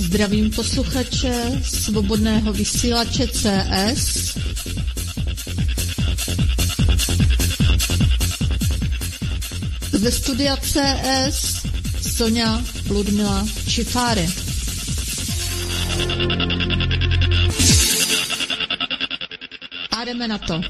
Zdravím posluchače Svobodného vysílače CS. Ze studia CS Sonja Ludmila Čifáry. A jdeme na to.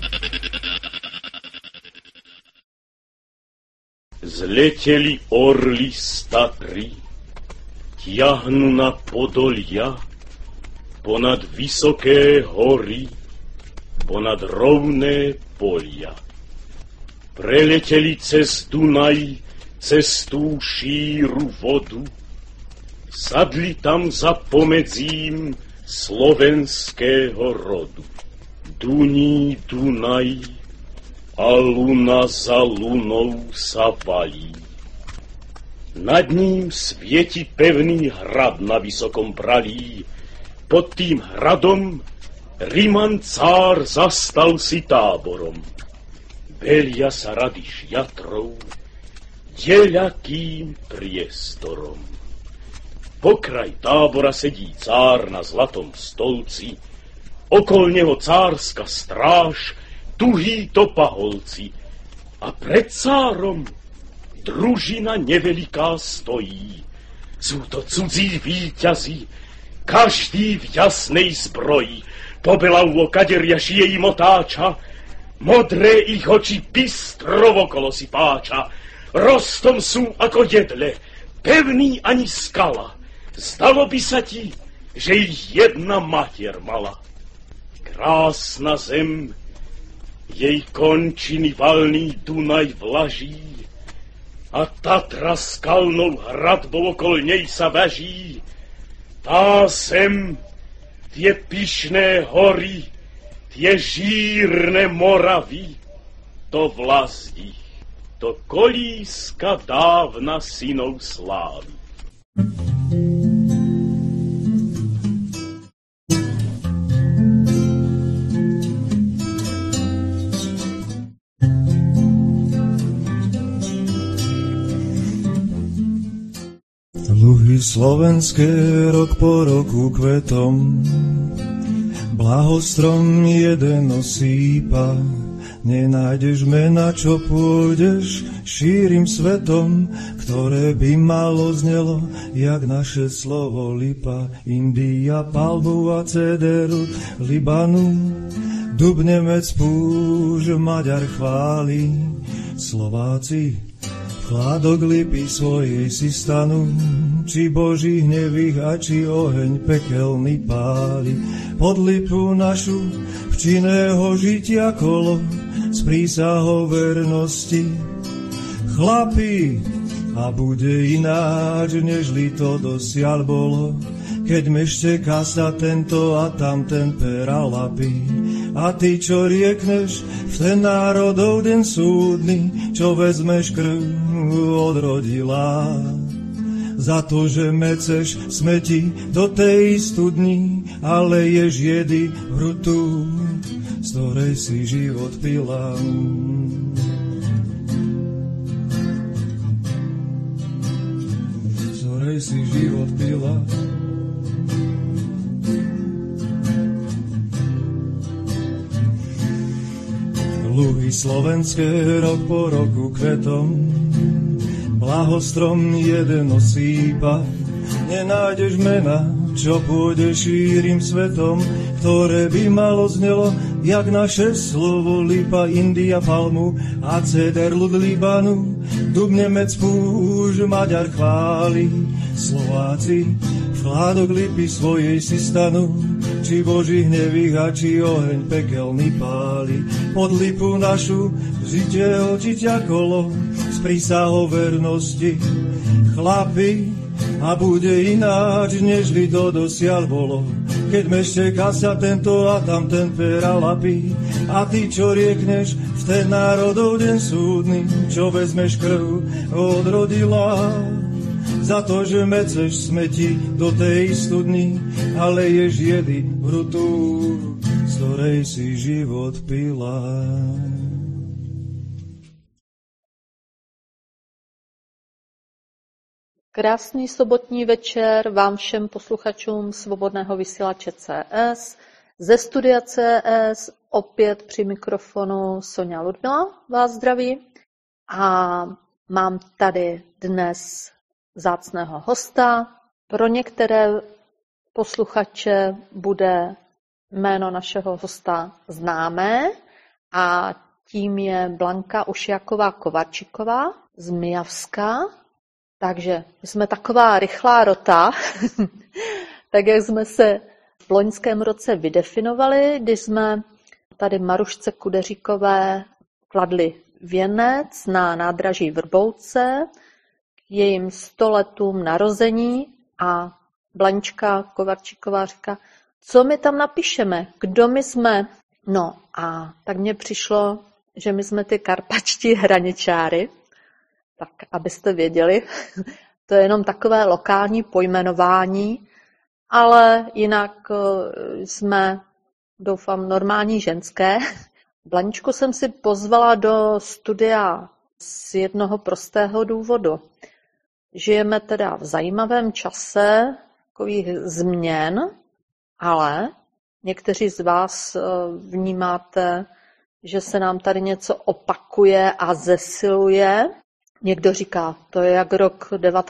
Zleteli orly z Tatry, tiahnu na podolia, ponad vysoké hory, ponad rovné polia. Preleteli cez Dunaj, cez tú šíru vodu, sadli tam za pomedzím slovenského rodu. Duní Dunaj a luna za lunou sa valí. Nad ním svieti pevný hrad na vysokom pralí. Pod tým hradom Riman cár zastal si táborom. Belia sa rady šiatrov, deľakým priestorom. Pokraj tábora sedí cár na zlatom stolci, okol neho cárska stráž, tuhí topaholci, a pred cárom družina neveliká stojí. Sú to cudzí víťazi, každý v jasnej zbroji, pobelavo kaderia šije im otáča, modré ich oči bystro okolo si páča, rostom sú ako jedle, pevný ani skala. Zdalo by sa ti, že ich jedna matier mala. Krásna zem, jej končiny valný Dunaj vlaží, a Tatra skalnou hradbou okolo nej sa veží. Tá zem, tie pyšné hory, tie žírne moravy, to vlastí, to kolíska dávna synov slávy. Luhy slovenské rok po roku kvetom, blahostrom jeden osýpa. Nenájdeš mena, čo pôjdeš šírim svetom, ktoré by malo znelo, jak naše slovo lipa. India, palbu a cederu, Libanu, dub, Nemec, púž, Maďar chváli. Slováci chládok lipy svojej si stanú, či Boží hnev ich a či oheň pekelný páli. Pod lipu našu včinného žitia kolo, s prísahou vernosti chlapi, a bude ináč, nežli to dosiaľ bolo, keď mešteká sa tento a tamten peralapí. A ty, čo riekneš v ten národov deň súdny, čo vezmeš krv odrodila, za to, že meceš smeti do tej studni, ale ješ jedy hrutu, z ktorej si život pila. Z ktorej si život pila. Luhy slovenské rok po roku kvetom, blahostrom jeden osýpa. Nenájdeš mena, čo pôjde šírim svetom, ktoré by malo znelo, jak naše slovo lipa. India, palmu a ceder, ľud Libanu, dub, Nemec, púž, Maďar chváli. Slováci chládok lipy svojej si stanú, či Boží hnev ich a či oheň pekelný páli. Pod lipu našu žiteľ ťa kolo, s prísahou vernosti chlapi, a bude ináč, nežli to dosiaľ bolo, keď mešteká sa tento a tamten peralapí. A ty, čo riekneš v ten národov deň súdny, čo vezmeš krv odrodila, za to, že meceš smeti do tej studny, ale ješ jedy hrutu, z ktorej si život pila. Krásný sobotní večer vám všem posluchačům Svobodného vysílače CS. Ze studia CS opět při mikrofonu Soňa Ludmila vás zdraví. A mám tady dnes vzácného hosta. Pro některé posluchače bude jméno našeho hosta známé a tím je Blanka Ušiaková-Kovarčiková z Mijavska. Takže jsme taková rychlá rota, tak jak jsme se v loňském roce vydefinovali, když jsme tady Marušce Kudeříkové kladli věnec na nádraží Vrbouce k jejím 100 letům narození a Blančka Kovarčiková říká, co my tam napíšeme, kdo my jsme. No a tak mně přišlo, že my jsme ty karpačtí hraničáry, tak abyste věděli, to je jenom takové lokální pojmenování, ale jinak jsme, doufám, normální ženské. Blančku jsem si pozvala do studia z jednoho prostého důvodu. Žijeme teda v zajímavém čase takových změn, ale někteří z vás vnímáte, že se nám tady něco opakuje a zesiluje. Někdo říká, to je jak rok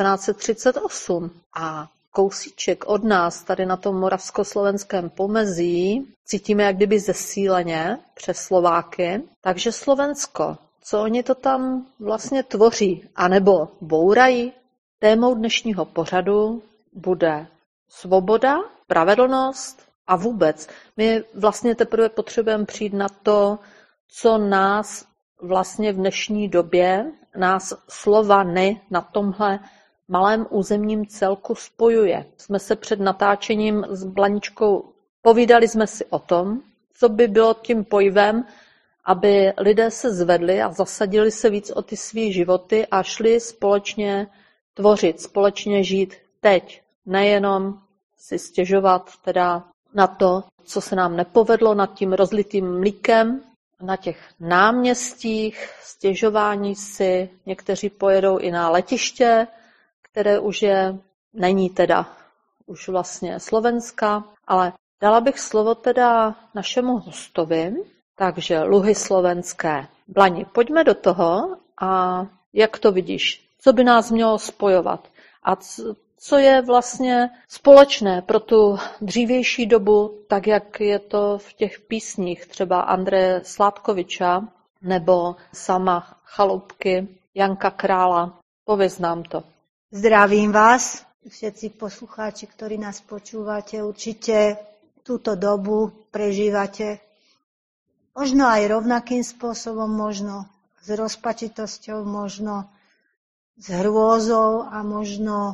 1938 a kousíček od nás tady na tom moravskoslovenském pomezí cítíme jak kdyby zesíleně přes Slováky. Takže Slovensko, co oni to tam vlastně tvoří, anebo bourají? Témou dnešního pořadu bude svoboda, spravedlnost a vůbec. My vlastně teprve potřebujeme přijít na to, co nás vlastně v dnešní době, nás Slovany na tomhle malém územním celku spojuje. Jsme se před natáčením s Blaničkou povídali jsme si o tom, co by bylo tím pojivem, aby lidé se zvedli a zasadili se víc o ty svý životy a šli společně tvořit, společně žít teď. Nejenom si stěžovat teda na to, co se nám nepovedlo nad tím rozlitým mlíkem, na těch náměstích, stěžování si, někteří pojedou i na letiště, které už není teda už vlastně Slovenska, ale dala bych slovo teda našemu hostovi, takže Luhy slovenské. Blani, pojďme do toho a jak to vidíš, co by nás mělo spojovat a co je vlastně společné pro tu dřívější dobu, tak jak je to v těch písních třeba Andreje Sládkoviča nebo sama Chaloupky Janka Krála. Pověz nám to. Zdravím vás, všetci poslucháči, ktorí nás počúvate. Určite túto dobu prežívate možno aj rovnakým spôsobom, možno s rozpačitosťou, možno s hrôzou a možno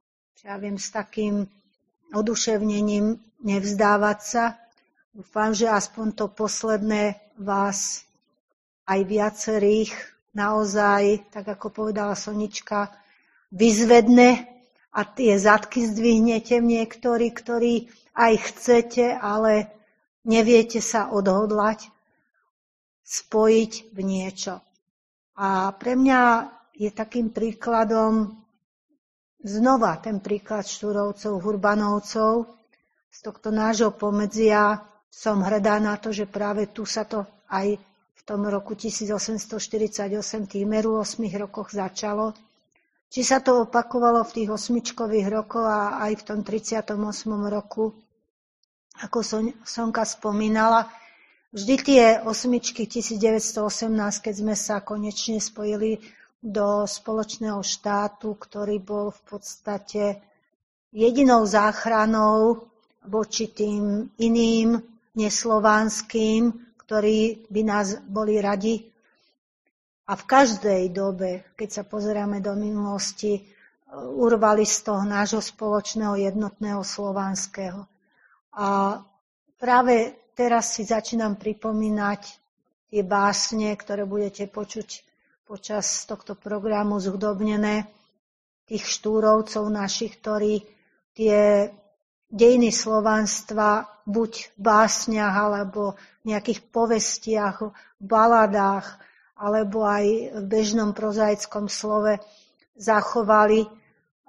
s takým oduševnením nevzdávať sa. Dúfam, že aspoň to posledné vás aj viacerých naozaj, tak ako povedala Sonička, vyzvedne a tie zadky zdvihnete niektorí, ktorí aj chcete, ale neviete sa odhodlať spojiť v niečo. A pre mňa je takým príkladom znova ten príklad Štúrovcov, Hurbanovcov. Z tohto nášho pomedzia som hrdá na to, že práve tu sa to aj v tom roku 1848, týmeru 8 rokoch začalo. Či sa to opakovalo v tých 8-čkových rokoch a aj v tom 38. roku, ako Sonka spomínala, vždy tie 8-čky 1918, keď sme sa konečne spojili do spoločného štátu, ktorý bol v podstate jedinou záchranou voči tým iným neslovanským, ktorí by nás boli radi. A v každej dobe, keď sa pozeráme do minulosti, urvali z toho nášho spoločného jednotného slovanského. A práve teraz si začínam pripomínať tie básne, ktoré budete počuť počas tohto programu zhudobnené, tých Štúrovcov našich, ktorí tie dejiny slovanstva buď v básniach, alebo v nejakých povestiach, baladách, alebo aj v bežnom prozaickom slove zachovali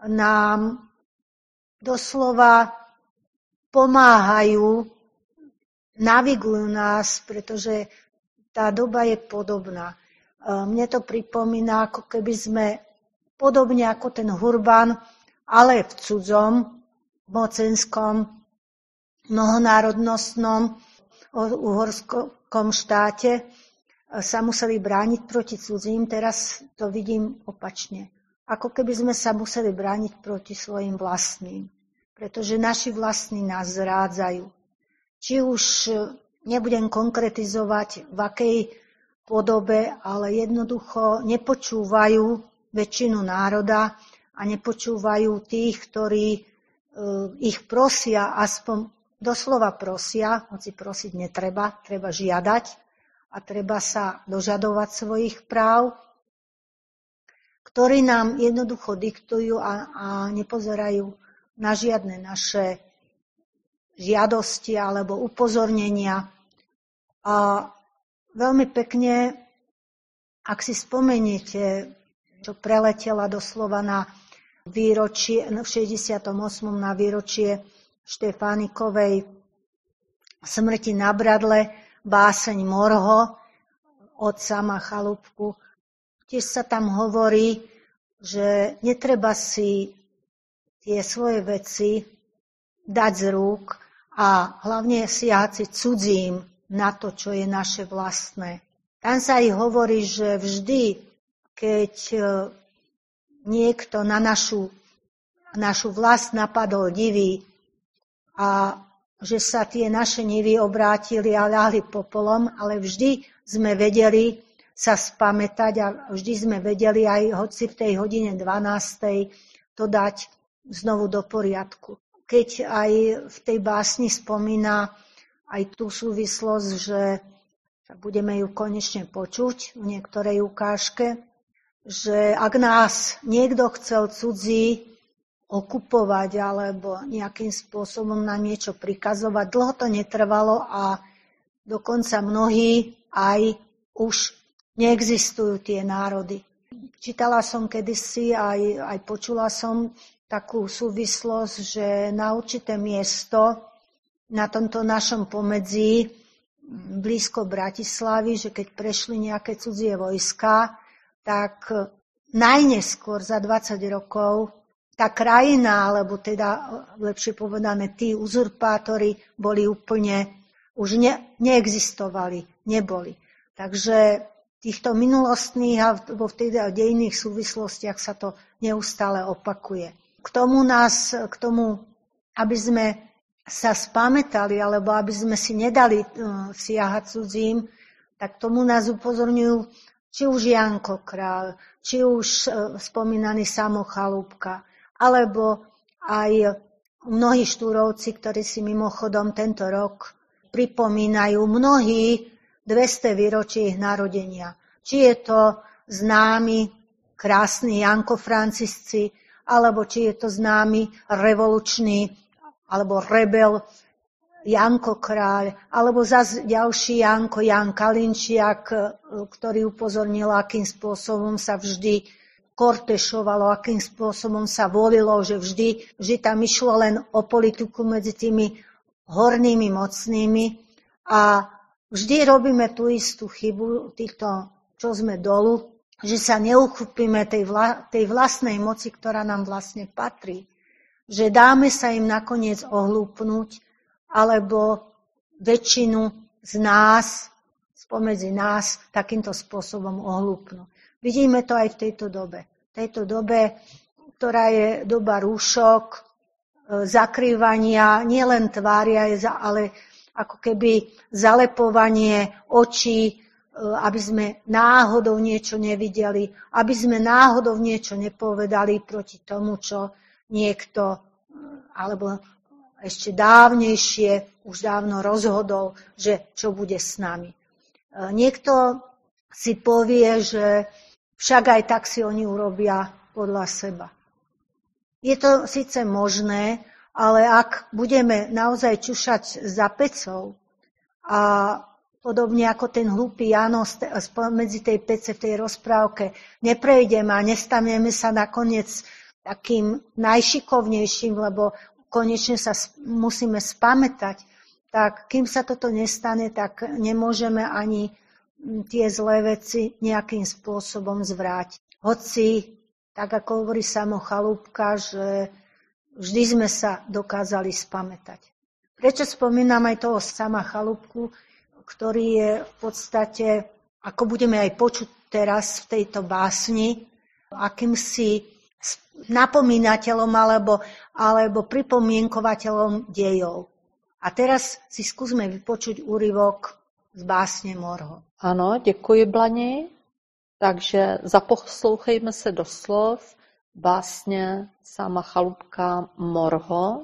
nám doslova pomáhajú, navigujú nás, pretože tá doba je podobná. Mne to pripomína, ako keby sme podobne ako ten Hurban, ale v cudzom, mocenskom, mnohonárodnostnom uhorskom štáte sa museli brániť proti cudzím. Teraz to vidím opačne. Ako keby sme sa museli brániť proti svojim vlastným. Pretože naši vlastní nás zrádzajú. Či už nebudem konkretizovať v akej podobe, ale jednoducho nepočúvajú väčšinu národa a nepočúvajú tých, ktorí ich prosia, aspoň doslova prosia, hoci prosiť netreba, treba žiadať a treba sa dožadovať svojich práv, ktorí nám jednoducho diktujú a nepozerajú na žiadne naše žiadosti alebo upozornenia. A veľmi pekne, ak si spomeniete, čo preletela doslova na výročie, v 68. na výročie Štefánikovej smrti na Bradle, báseň Morho od sama Chalúbku. Tiež sa tam hovorí, že netreba si tie svoje veci dať z rúk a hlavne siahať si cudzím na to, čo je naše vlastné. Tam sa aj hovorí, že vždy, keď niekto na našu vlast napadol divý a že sa tie naše nivy obrátili a ľahli popolom, ale vždy sme vedeli sa spamätať a vždy sme vedeli aj hoci v tej hodine 12. to dať znovu do poriadku. Keď aj v tej básni spomína aj tú súvislosť, že budeme ju konečne počuť v niektorej ukážke, že ak nás niekto chcel cudzí okupovať alebo nejakým spôsobom na niečo prikazovať, dlho to netrvalo a dokonca mnohí aj už neexistujú tie národy. Čítala som kedysi, aj počula som takú súvislosť, že na určité miesto na tomto našom pomedzí, blízko Bratislavy, že keď prešli nejaké cudzie vojska, tak najneskôr za 20 rokov tá krajina, alebo teda lepšie povedané, tí uzurpátori boli úplne, už neexistovali, neboli. Takže týchto minulostných a vo vtedy dejinných súvislostiach sa to neustále opakuje. K tomu, aby sme sa spamätali, alebo aby sme si nedali siahať cudzím, tak tomu nás upozorňujú či už Janko Král, či už spomínaný Samo Chalúbka, alebo aj mnohí Štúrovci, ktorí si mimochodom tento rok pripomínajú mnohí 200 výročí ich narodenia. Či je to známy, krásny Janko Francisci, alebo či je to známy revolučný, alebo rebel Janko Kráľ, alebo zase ďalší Janko, Jan Kalinčiak, ktorý upozornil, akým spôsobom sa vždy kortešovalo, akým spôsobom sa volilo, že vždy tam išlo len o politiku medzi tými hornými mocnými a vždy robíme tú istú chybu, týchto, čo sme dolu, že sa neuchopíme tej vlastnej moci, ktorá nám vlastne patrí. Že dáme sa im nakoniec ohlúpnuť, alebo väčšinu z nás, spomedzi nás, takýmto spôsobom ohlúpnú. Vidíme to aj v tejto dobe. V tejto dobe, ktorá je doba rúšok, zakrývania, nielen tvária, ale ako keby zalepovanie očí, aby sme náhodou niečo nevideli, aby sme náhodou niečo nepovedali proti tomu, čo niekto, alebo ešte dávnejšie, už dávno rozhodol, že čo bude s nami. Niekto si povie, že však aj tak si oni urobia podľa seba. Je to síce možné, ale ak budeme naozaj čušať za pecou a podobne ako ten hlúpy Jano medzi tej pece v tej rozprávke neprejdeme a nestaneme sa nakoniec takým najšikovnejším, lebo konečne sa musíme spamätať, tak kým sa toto nestane, tak nemôžeme ani tie zlé veci nejakým spôsobom zvrátiť. Hoci, tak ako hovorí Samo Chalúbka, že vždy sme sa dokázali spamätať. Prečo spomínam aj toho Sama Chalúbku, ktorý je v podstate, ako budeme aj počuť teraz v tejto básni, akýmsi napomínateľom alebo pripomienkovateľom dejov. A teraz si skúsme vypočuť úryvok z básně Morho. Ano, děkuji, Blani. Takže zaposlouchejme se do slov básně Sama Chalúbka Morho.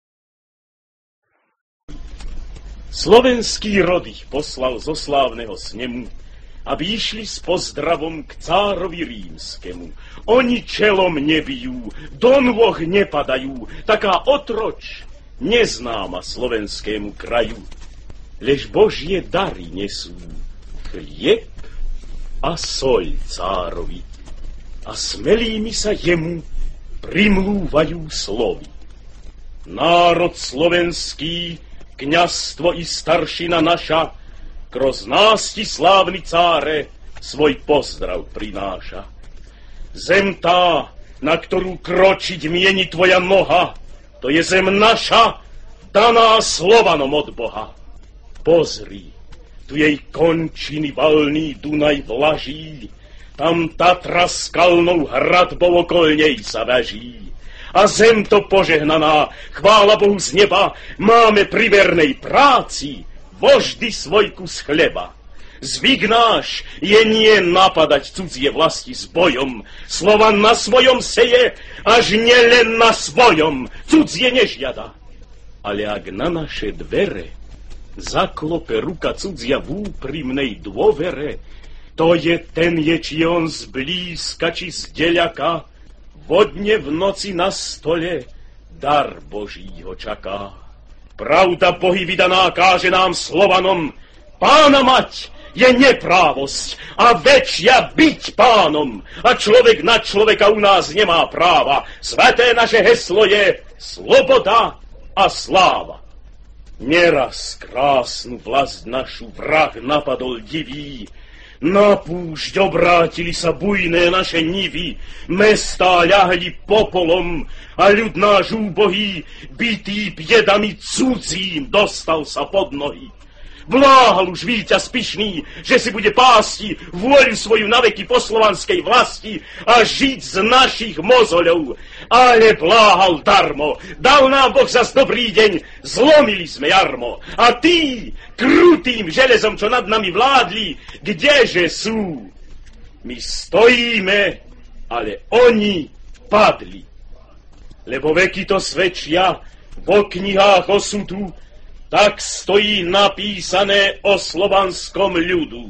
Slovenský rod ich poslal zo slávneho snemu, aby išli s pozdravom k cárovi rímskemu. Oni čelom nebijú, do nôh nepadajú, taká otroč neznáma slovenskému kraju. Lež Božie dary nesú, chlieb a soľ cárovi, a smelými sa jemu primlúvajú slovy. Národ slovenský, kňazstvo i staršina naša, kroz násti slávny cáre svoj pozdrav prináša. Zem tá, na ktorú kročiť mieni tvoja noha, to je zem naša, daná Slovanom od Boha. Pozri, tu jej končiny valný Dunaj vlaží, tam Tatra skalnou hradbou okolo nej sa veží. A zem to požehnaná, chvála Bohu z neba, máme pri vernej práci vždy svoj kus chleba. Zvyk náš je nie napadať cudzie vlasti s bojom, Slovan na svojom seje, až nie len na svojom, cudzie nežiada. Ale ak na naše dvere zaklope ruka cudzia v úprimnej dôvere, to je ten je, či on zblízka, či z deľaka, vodne v noci na stole dar Boží ho čaká. Pravda Bohy vydaná káže nám Slovanom, pána mať je neprávosť a väčšia byť pánom. A človek na človeka u nás nemá práva. Sveté naše heslo je sloboda a sláva. Neraz krásnu vlast našu vrah napadol divý, na púšť obrátili sa bujné naše nivy, mestá ľahli popolom a ľud náš úbohý, bitý biedami cudzím, dostal sa pod nohy. Vláhal už víťaz pyšný, že si bude pásti vôľu svoju naveky po slovanskej vlasti a žiť z našich mozoľov. Ale vláhal darmo, dal nám Boh zas dobrý deň, zlomili sme jarmo. A tí, krutým železom, čo nad nami vládli, kdeže sú? My stojíme, ale oni padli. Lebo veky to svedčia vo knihách osudu, tak stojí napísané o slovanskom ľudu.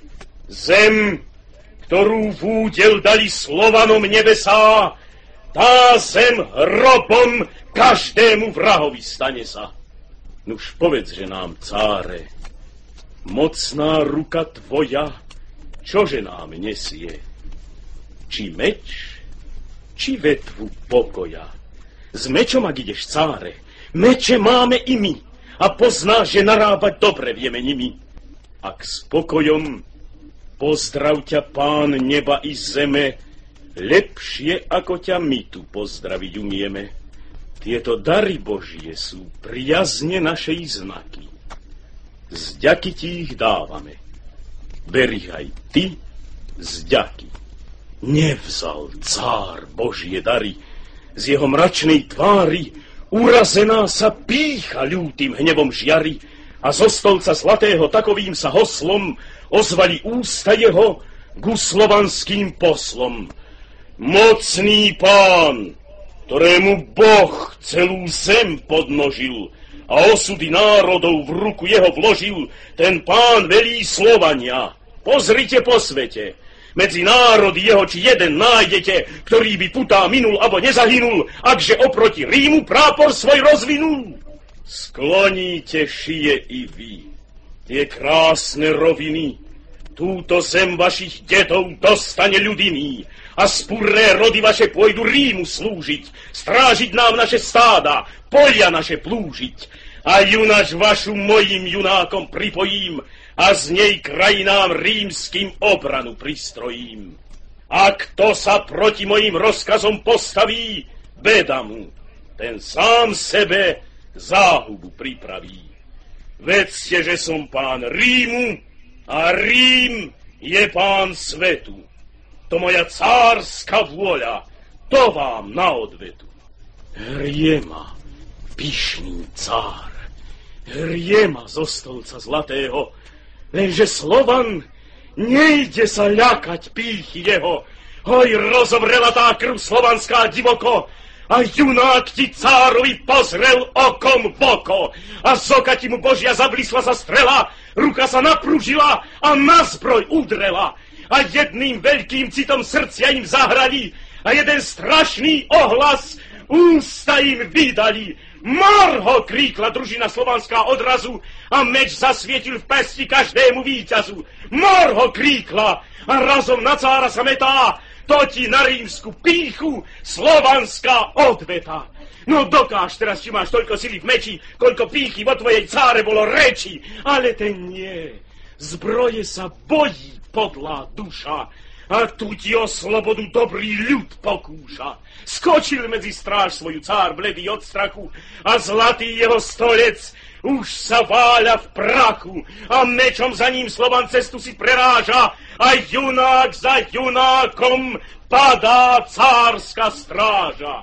Zem, ktorú v údel dali Slovanom nebesá, tá zem hrobom každému vrahovi stane sa. Nuž povedzže nám, cáre, mocná ruka tvoja, čože nám nesie? Či meč, či vetvu pokoja? S mečom, ak ideš, cáre, meče máme i my, a poznáš, že narábať dobre vieme nimi. Ak s pokojom, pozdrav ťa Pán neba i zeme, lepšie ako ťa my tu pozdraviť umieme. Tieto dary Božie sú priazne našej znaky. Zďaky ti ich dávame. Ber ich aj ty zďaky. Nevzal cár Božie dary, z jeho mračnej tvári urazená sa pýcha ľútym hnevom žiari a zo stolca zlatého takovým sa hoslom ozvali ústa jeho ku slovanským poslom. Mocný pán, ktorému Boh celú zem podnožil a osudy národov v ruku jeho vložil, ten pán velí Slovania. Pozrite po svete, medzi národy jeho či jeden nájdete, ktorý by putá minul abo nezahynul, akže oproti Rímu prápor svoj rozvinul. Skloníte šije i vy tie krásne roviny, Túto zem vašich dedov dostane ľud iný a spurné rody vaše pôjdu Rímu slúžiť, strážiť nám naše stáda, polia naše plúžiť. A junač vašu mojim junákom pripojím a z nej krajinám rímským obranu pristrojím. A kto sa proti mojim rozkazom postaví, beda mu, ten sám sebe záhubu pripraví. Vedzte, že som pán Rímu a Rím je pán svetu. To moja cárska vôľa, to vám na odvetu. Hrie ma pyšný cár, hrie ma zo stolca zlatého, lenže Slovan nejde sa ľakať pýchy jeho. Hoj, rozovrela tá krv slovanská divoko, a junák ti cárovi pozrel okom v oko, a z oka ti mu Božia zablísla sa strela, ruka sa napružila a na zbroj udrela. A jedným veľkým citom srdcia im zahrali a jeden strašný ohlas ústa im vydali. Morho, kríkla družina slovanská odrazu a meč zasvietil v pesti každému víťazu. Morho, kríkla a razom na cára sa metá, to ti na rímsku pýchu slovanská odveta. No dokáž teraz, či máš toľko sily v meči, koľko pýchy vo tvojej cáre bolo reči. Ale ten nie. Zbroje sa bojí podlá duša a tu ti o slobodu dobrý ľud pokúša. Skočil medzi stráž svoju cár bledý od strachu a zlatý jeho stolec už sa váľa v prachu a mečom za ním Slovan cestu si preráža a junák za junákom padá cárska stráža.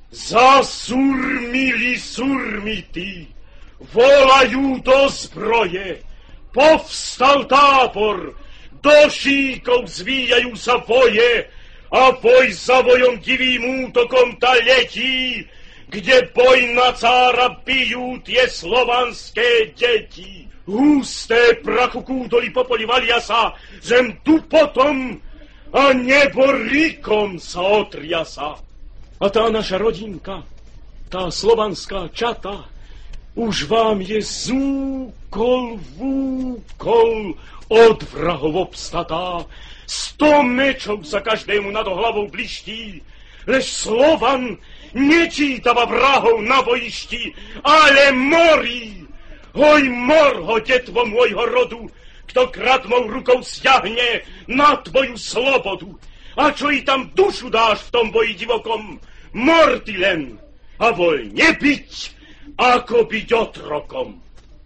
Zasurmili surmity, volajú do zbroje, povstal tábor, do šíkov zvíjajú sa voje a boj za vojom divým útokom ta letí, kde boj na cára bijú tie slovanské deti. Husté prachu kúdoly popoli valia sa, zem tu potom a nebo rikom sa otriasa. A tá naša rodinka, tá slovanská čata, už vám je zúkol vúkol od vrahov obstatá. 100 mečov sa každému nad hlavou bliští, lež Slovan nečítava vrahov na bojišti, ale morí. Hoj, morho, detvo môjho rodu, kto kradmou rukou stiahne na tvoju slobodu. A čo i tam dušu dáš v tom boji divokom, mor ty len a voľne byť, ako byť otrokom.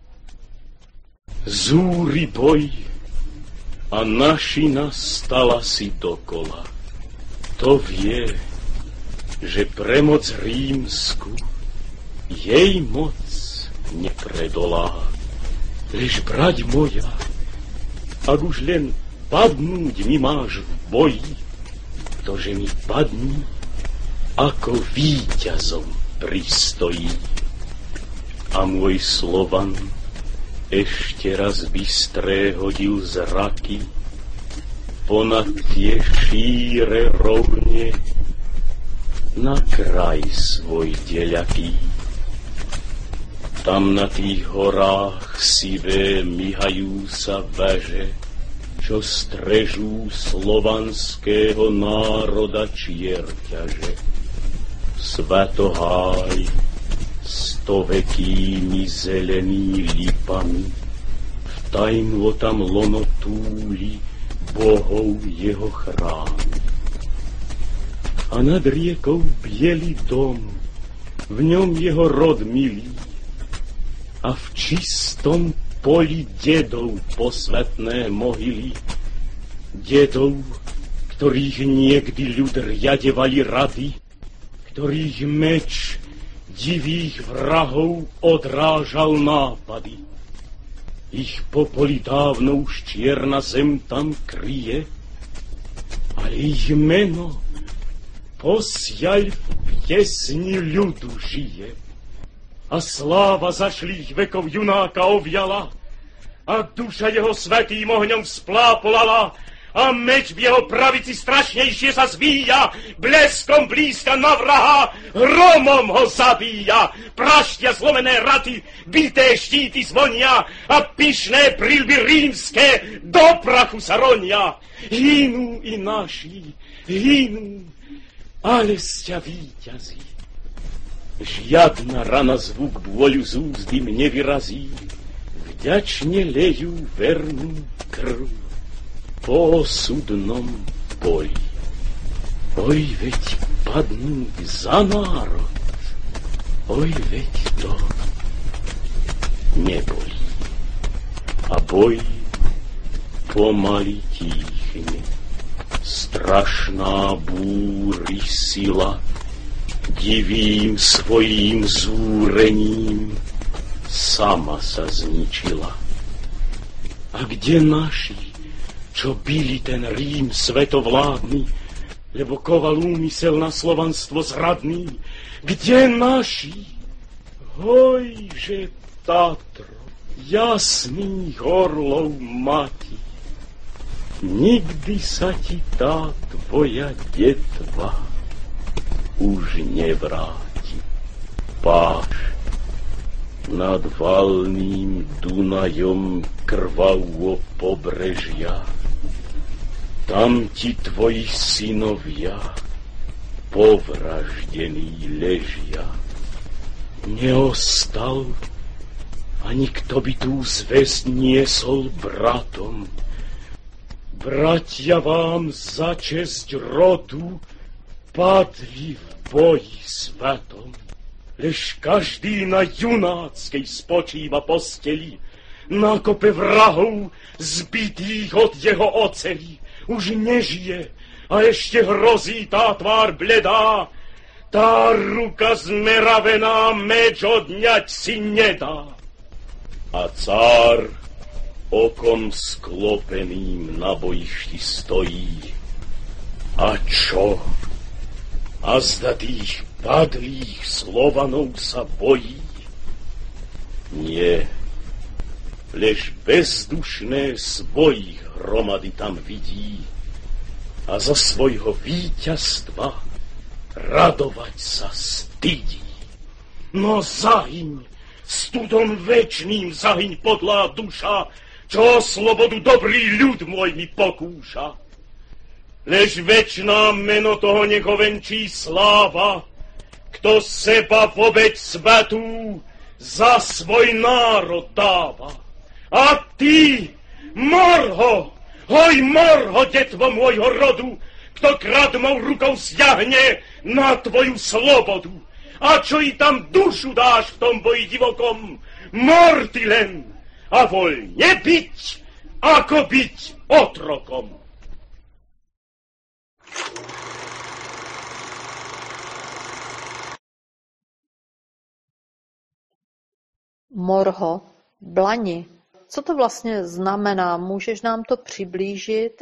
Zúri boj a našina stala si dokola. To vie, že premoc rímsku jej moc nepredolá. Lež brať moja, ak už len padnúť mi máš v boji, tože mi padni, ako víťazom pristojí. A môj Slovan ešte raz bystré hodil zraky ponad tie šíre rovne na kraj svoj deľaký. Tam na tých horách sivé myhajú sa veže, čo strežú slovanského národa čierťaže. Svetoháj stovekými zelenými lipami, v tajnú tam lono túli bohov jeho chrám. A nad riekou bielý dom, v ňom jeho rod milý, a v čistom poli dedov posvetné mohyly, dedov, ktorých niekdy ľud riadevali rady, ktorých meč divých vrahov odrážal nápady. Ich popoli dávno už čierna zem tam kryje, ale ich meno posiaľ v piesni ľudu žije. A sláva zašlých vekov junáka objala a duša jeho svätým ohňom splápolala a meč v jeho pravici strašnejšie sa zvíja, bleskom blízka na vraha, hromom ho zabíja. Praštia zlomené raty, bité štíty zvonia a pyšné prilby rímske do prachu sa ronia. Hynú i naši, hynú, ale sťa víťazí. Žiadna rana zvuk vôľu z úst im nevyrazí, vďačne lejú vernú krv po osudnom boji. Oj, veď padnúť za národ, oj, veď to nebolí. A boj pomaly tíchne, strašná búry sila divým svojím zúrením sama sa zničila. A kde naši, čo byli ten Rím svetovládny, lebo koval úmysel na slovanstvo zradný? Kde naši? Hojže Tatro, jasných orlov mati, nikdy sa ti tá tvoja detva už nevráti. Páš nad valným Dunajom krvavo pobrežia, tam ti tvoji synovia povraždení ležia. Neostal ani kto by tú zvesť niesol bratom. Bratia vám za česť rodu padli v boji svetom. Lež každý na junáckej spočíva posteli, na kope vrahov zbitých od jeho oceli. Už nežije a ešte hrozí tá tvár bledá, tá ruka zmeravená meč odňať si nedá. A cár okom sklopeným na bojišti stojí. A čo? A zda tých padlých Slovanov sa bojí? Nie, lež bezdušné svojich hromady tam vidí a zo svojho víťazstva radovať sa stydí. No zahyň, studom večným zahyň podlá duša, čo slobodu dobrý ľud môj mi pokúša. Lež večná meno toho nech ovenčí sláva, kto seba v obeť svetú za svoj národ dáva. A ty, Morho, hoj Morho, detvo môjho rodu, kto kradmou rukou stiahne na tvoju slobodu. A čo i tam dušu dáš v tom boji divokom, mor ty len a voľne byť, ako byť otrokom. Morho, blani. Co to vlastně znamená? Můžeš nám to přiblížit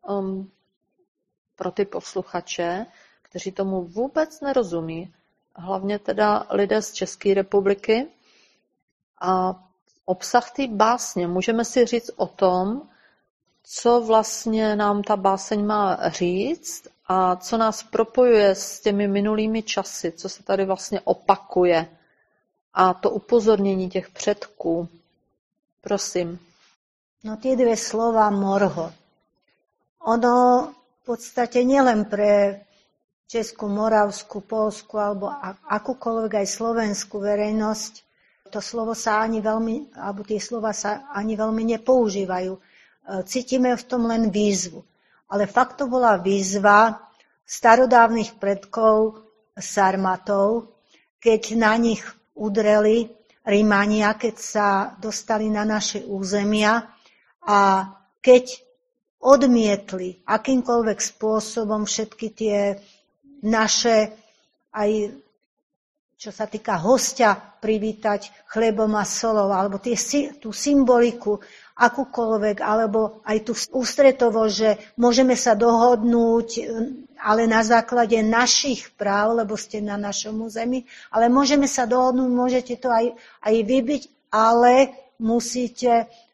pro ty posluchače, kteří tomu vůbec nerozumí? Hlavně teda lidé z České republiky. A obsah té básně, můžeme si říct o tom, co vlastně nám ta báseň má říct a co nás propojuje s těmi minulými časy, co se tady vlastně opakuje. A to upozornění těch předků. Prosím. No tie dve slova Morho. Ono v podstate nielen pre Česku, Moravsku, Poľsku alebo akúkoľvek aj slovenskú verejnosť, to slovo sa ani veľmi, alebo tie slova sa ani veľmi nepoužívajú. Cítime v tom len výzvu. Ale fakt to bola výzva starodávnych predkov Sarmatov, keď na nich udreli Rimania, keď sa dostali na naše územia a keď odmietli akýmkoľvek spôsobom všetky tie naše, aj čo sa týka hostia, privítať chlebom a solou, alebo tú symboliku akúkoľvek, alebo aj tú ústretovosť, že môžeme sa dohodnúť, ale na základe našich práv, lebo ste na našom území, ale môžeme sa dohodnúť, môžete to aj vybiť, ale musíte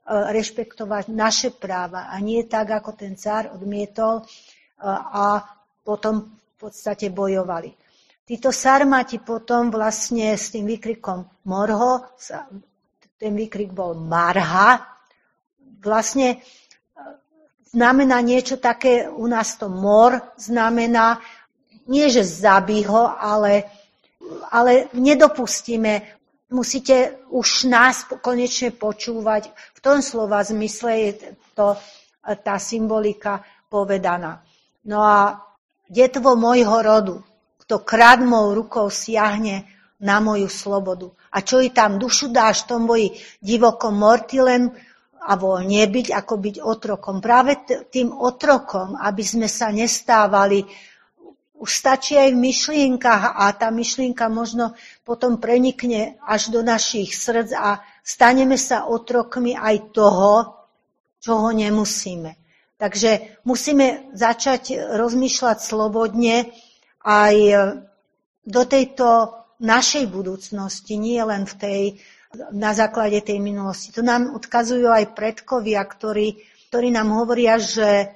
rešpektovať naše práva a nie tak, ako ten cár odmietol a potom v podstate bojovali. Títo sarmati potom vlastne s tým výkrikom morho, ten výkrik bol marha, vlastne znamená niečo také, u nás to mor znamená, nie že zabí ho, ale nedopustíme, musíte už nás konečne počúvať. V tom slova zmysle je to tá symbolika povedaná. No a detvo môjho rodu, kto kradmou rukou siahne na moju slobodu. A čo i tam dušu dáš, tom boji divoko mortilem a voľne byť, ako byť otrokom. Práve tým otrokom, aby sme sa nestávali, už stačí aj v myšlienkach a tá myšlienka možno potom prenikne až do našich srdc a staneme sa otrokmi aj toho, čoho nemusíme. Takže musíme začať rozmýšľať slobodne aj do tejto našej budúcnosti, nie len na základe tej minulosti. To nám odkazujú aj predkovia, ktorí nám hovoria, že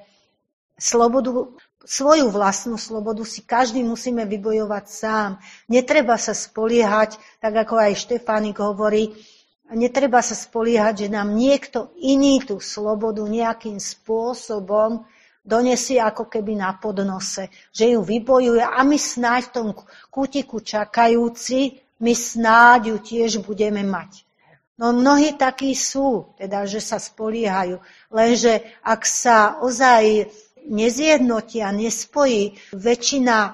svoju vlastnú slobodu si každý musíme vybojovať sám. Netreba sa spoliehať, tak ako aj Štefánik hovorí, netreba sa spoliehať, že nám niekto iný tú slobodu nejakým spôsobom donesie ako keby na podnose, že ju vybojuje a my snáď v tom kútiku čakajúci, my snáď ju tiež budeme mať. No mnohí takí sú, teda, že sa spoliehajú, lenže ak sa ozaj nezjednotia, nespojí väčšina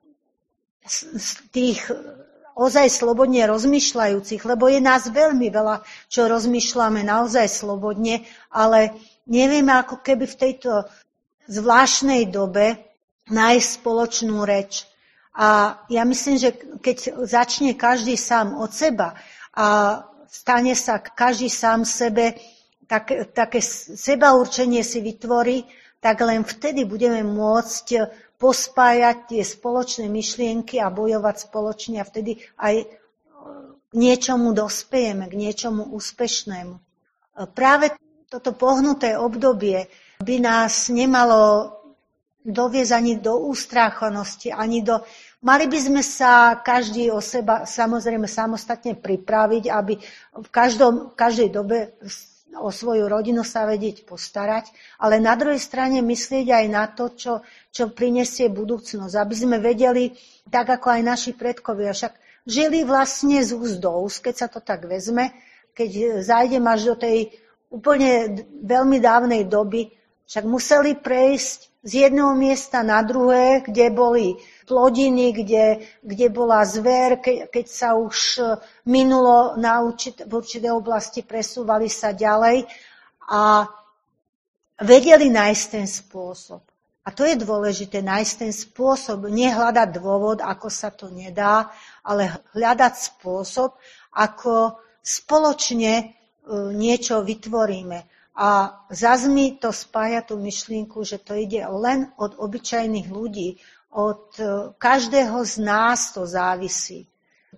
z tých ozaj slobodne rozmýšľajúcich, lebo je nás veľmi veľa, čo rozmýšľame naozaj slobodne, ale nevieme ako keby v tejto zvláštnej dobe nájsť spoločnú reč. A ja myslím, že keď začne každý sám od seba a stane sa každý sám sebe, také sebaurčenie si vytvorí, tak len vtedy budeme môcť pospájať tie spoločné myšlienky a bojovať spoločne a vtedy aj k niečomu dospejeme, k niečomu úspešnému. Práve toto pohnuté obdobie by nás nemalo doviesť ani do ústráchanosti, Mali by sme sa každý o seba samozrejme samostatne pripraviť, aby v každej dobe o svoju rodinu sa vedieť postarať, ale na druhej strane myslieť aj na to, čo prinesie budúcnosť. Aby sme vedeli, tak ako aj naši predkovia, však žili vlastne z úst do úst, keď sa to tak vezme, keď zájdem až do tej úplne veľmi dávnej doby, však museli prejsť z jedného miesta na druhé, kde boli plodiny, kde bola zver, keď sa už minulo v určitej oblasti, presúvali sa ďalej a vedeli nájsť ten spôsob. A to je dôležité, nájsť ten spôsob, nehľadať dôvod, ako sa to nedá, ale hľadať spôsob, ako spoločne niečo vytvoríme. A zas mi to spája tú myšlienku, že to ide len od obyčajných ľudí. Od každého z nás to závisí.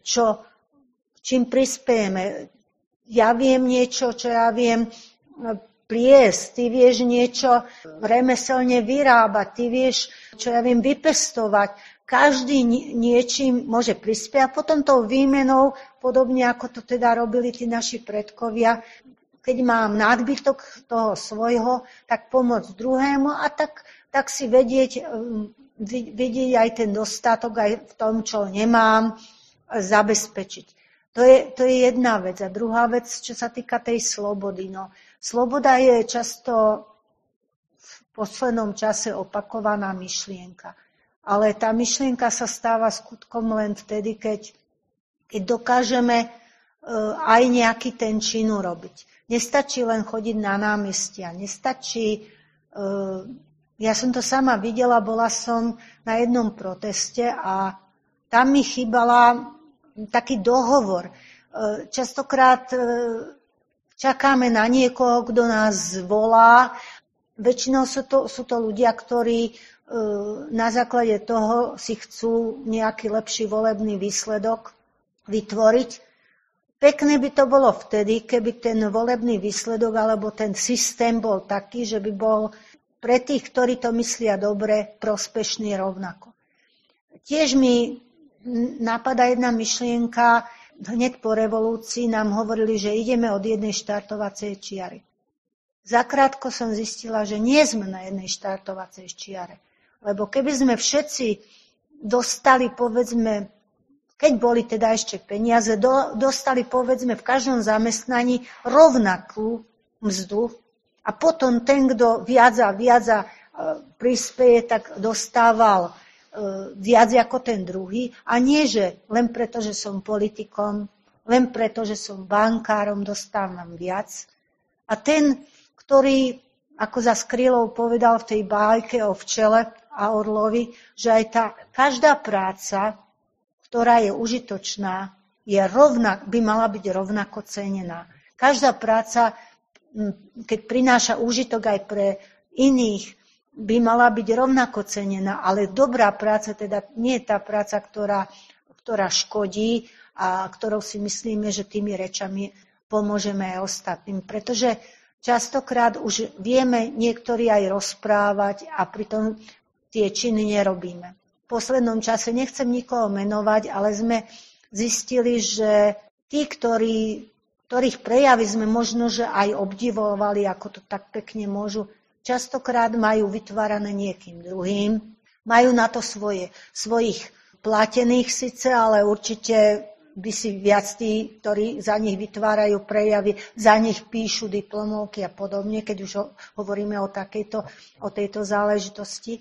Čím prispiejeme. Ja viem niečo, čo ja viem pliesť, ty vieš niečo remeselne vyrábať, ty vieš, čo ja viem vypestovať. Každý niečím môže prispieť a potom tou výmenou, podobne ako to teda robili tí naši predkovia, keď mám nadbytok toho svojho, tak pomôcť druhému a tak si vidieť aj ten dostatok aj v tom, čo nemám, zabezpečiť. To je jedna vec. A druhá vec, čo sa týka tej slobody. No, sloboda je často v poslednom čase opakovaná myšlienka. Ale tá myšlienka sa stáva skutkom len vtedy, keď dokážeme aj nejaký ten čin urobiť. Nestačí len chodiť na námestia, nestačí. Ja som to sama videla, bola som na jednom proteste a tam mi chýbala taký dohovor. Častokrát čakáme na niekoho, kto nás zvolá. Väčšinou sú to ľudia, ktorí na základe toho si chcú nejaký lepší volebný výsledok vytvoriť. Pekné by to bolo vtedy, keby ten volebný výsledok alebo ten systém bol taký, že by bol pre tých, ktorí to myslia dobre, prospešný rovnako. Tiež mi napadá jedna myšlienka, hneď po revolúcii nám hovorili, že ideme od jednej štartovacej čiary. Zakrátko som zistila, že nie sme na jednej štartovacej čiare. Lebo keby sme všetci dostali, povedzme, keď boli teda ešte peniaze, dostali, povedzme, v každom zamestnaní rovnakú mzdu a potom ten, kto viac a prispieje, tak dostával viac ako ten druhý. A nie, že len preto, že som politikom, len preto, že som bankárom, dostávam viac. A ten, ktorý, ako za Krylov povedal v tej bájke o včele a orlovi, že aj tá každá práca, ktorá je užitočná, by mala byť rovnako cenená. Každá práca, keď prináša úžitok aj pre iných, by mala byť rovnako cenená, ale dobrá práca teda nie je tá práca, ktorá škodí a ktorou si myslíme, že tými rečami pomôžeme aj ostatným. Pretože častokrát už vieme niektorí aj rozprávať a pritom tie činy nerobíme. V poslednom čase nechcem nikoho menovať, ale sme zistili, že tí, ktorých prejavy sme možno, že aj obdivovali, ako to tak pekne môžu, častokrát majú vytvárané niekým druhým. Majú na to svojich platených síce, ale určite by si viac tí, ktorí za nich vytvárajú prejavy, za nich píšu diplomovky a podobne, keď už hovoríme o tejto záležitosti.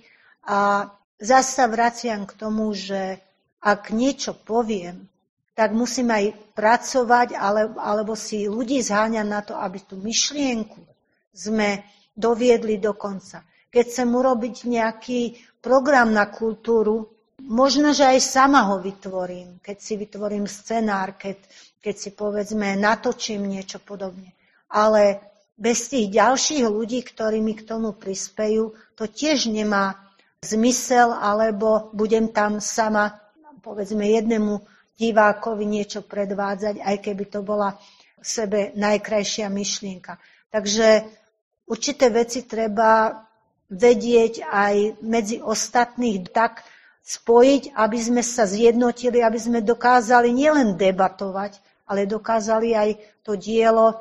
A zase sa vraciam k tomu, že ak niečo poviem, tak musím aj pracovať, alebo si ľudí zháňať na to, aby tú myšlienku sme doviedli do konca. Keď chcem urobiť nejaký program na kultúru, možno, že aj sama ho vytvorím. Keď si vytvorím scenár, keď si povedzme natočím niečo podobne. Ale bez tých ďalších ľudí, ktorí mi k tomu prispejú, to tiež nemá zmysel, alebo budem tam sama, povedzme, jednému divákovi niečo predvádzať, aj keby to bola v sebe najkrajšia myšlienka. Takže určité veci treba vedieť aj medzi ostatných tak spojiť, aby sme sa zjednotili, aby sme dokázali nielen debatovať, ale dokázali aj to dielo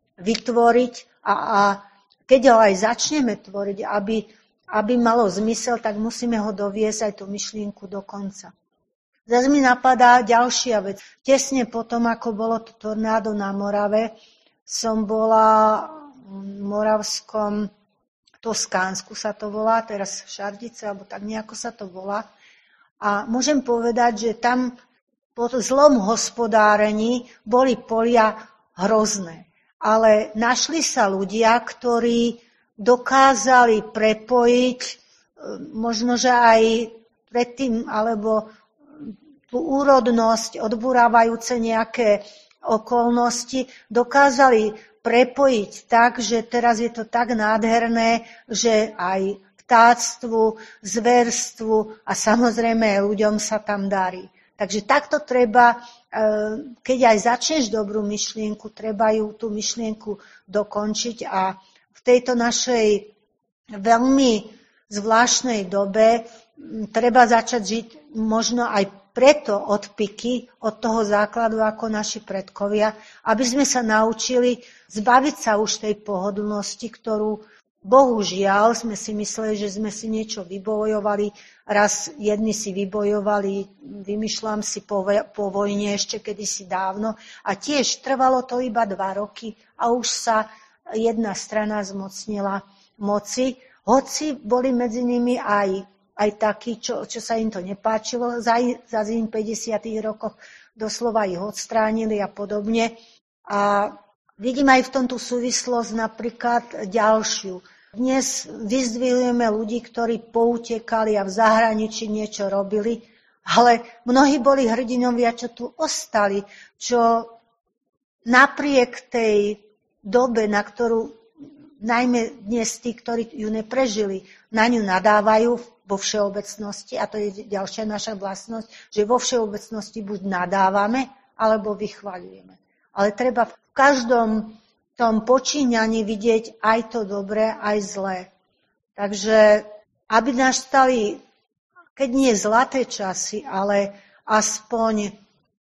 vytvoriť a keď ho aj začneme tvoriť, aby malo zmysel, tak musíme ho doviesť aj tú myšlienku do konca. Zase mi napadá ďalšia vec. Tesne potom, ako bolo to tornádo na Morave, som bola v moravskom Toskánsku sa to volá, teraz Šardice, alebo tak nejako sa to volá. A môžem povedať, že tam po zlom hospodárení boli polia hrozné. Ale našli sa ľudia, ktorí dokázali prepojiť možno, že aj predtým, alebo tú úrodnosť, odburávajúce nejaké okolnosti, dokázali prepojiť tak, že teraz je to tak nádherné, že aj vtáctvu, zverstvu a samozrejme ľuďom sa tam darí. Takže takto treba, keď aj začneš dobrú myšlienku, treba ju tú myšlienku dokončiť a v tejto našej veľmi zvláštnej dobe treba začať žiť možno aj preto odpiky od toho základu ako naši predkovia, aby sme sa naučili zbaviť sa už tej pohodlnosti, ktorú bohužiaľ sme si mysleli, že sme si niečo vybojovali. Raz jedni si vybojovali, vymýšľam si po vojne ešte kedysi dávno a tiež trvalo to iba 2 roky a už sa jedna strana zmocnila moci, hoci boli medzi nimi aj takí, čo sa im to nepáčilo, za im 50. rokoch doslova ich odstránili a podobne. A vidím aj v tomto súvislosť napríklad ďalšiu. Dnes vyzdvihujeme ľudí, ktorí poutekali a v zahraničí niečo robili, ale mnohí boli hrdinovia, čo tu ostali, čo napriek tej dobe, na ktorú najmä dnes tí, ktorí ju neprežili, na ňu nadávajú vo všeobecnosti, a to je ďalšia naša vlastnosť, že vo všeobecnosti buď nadávame, alebo vychvaľujeme. ale treba v každom tom počíňaní vidieť aj to dobré, aj zlé. Takže aby nastali, keď nie zlaté časy, ale aspoň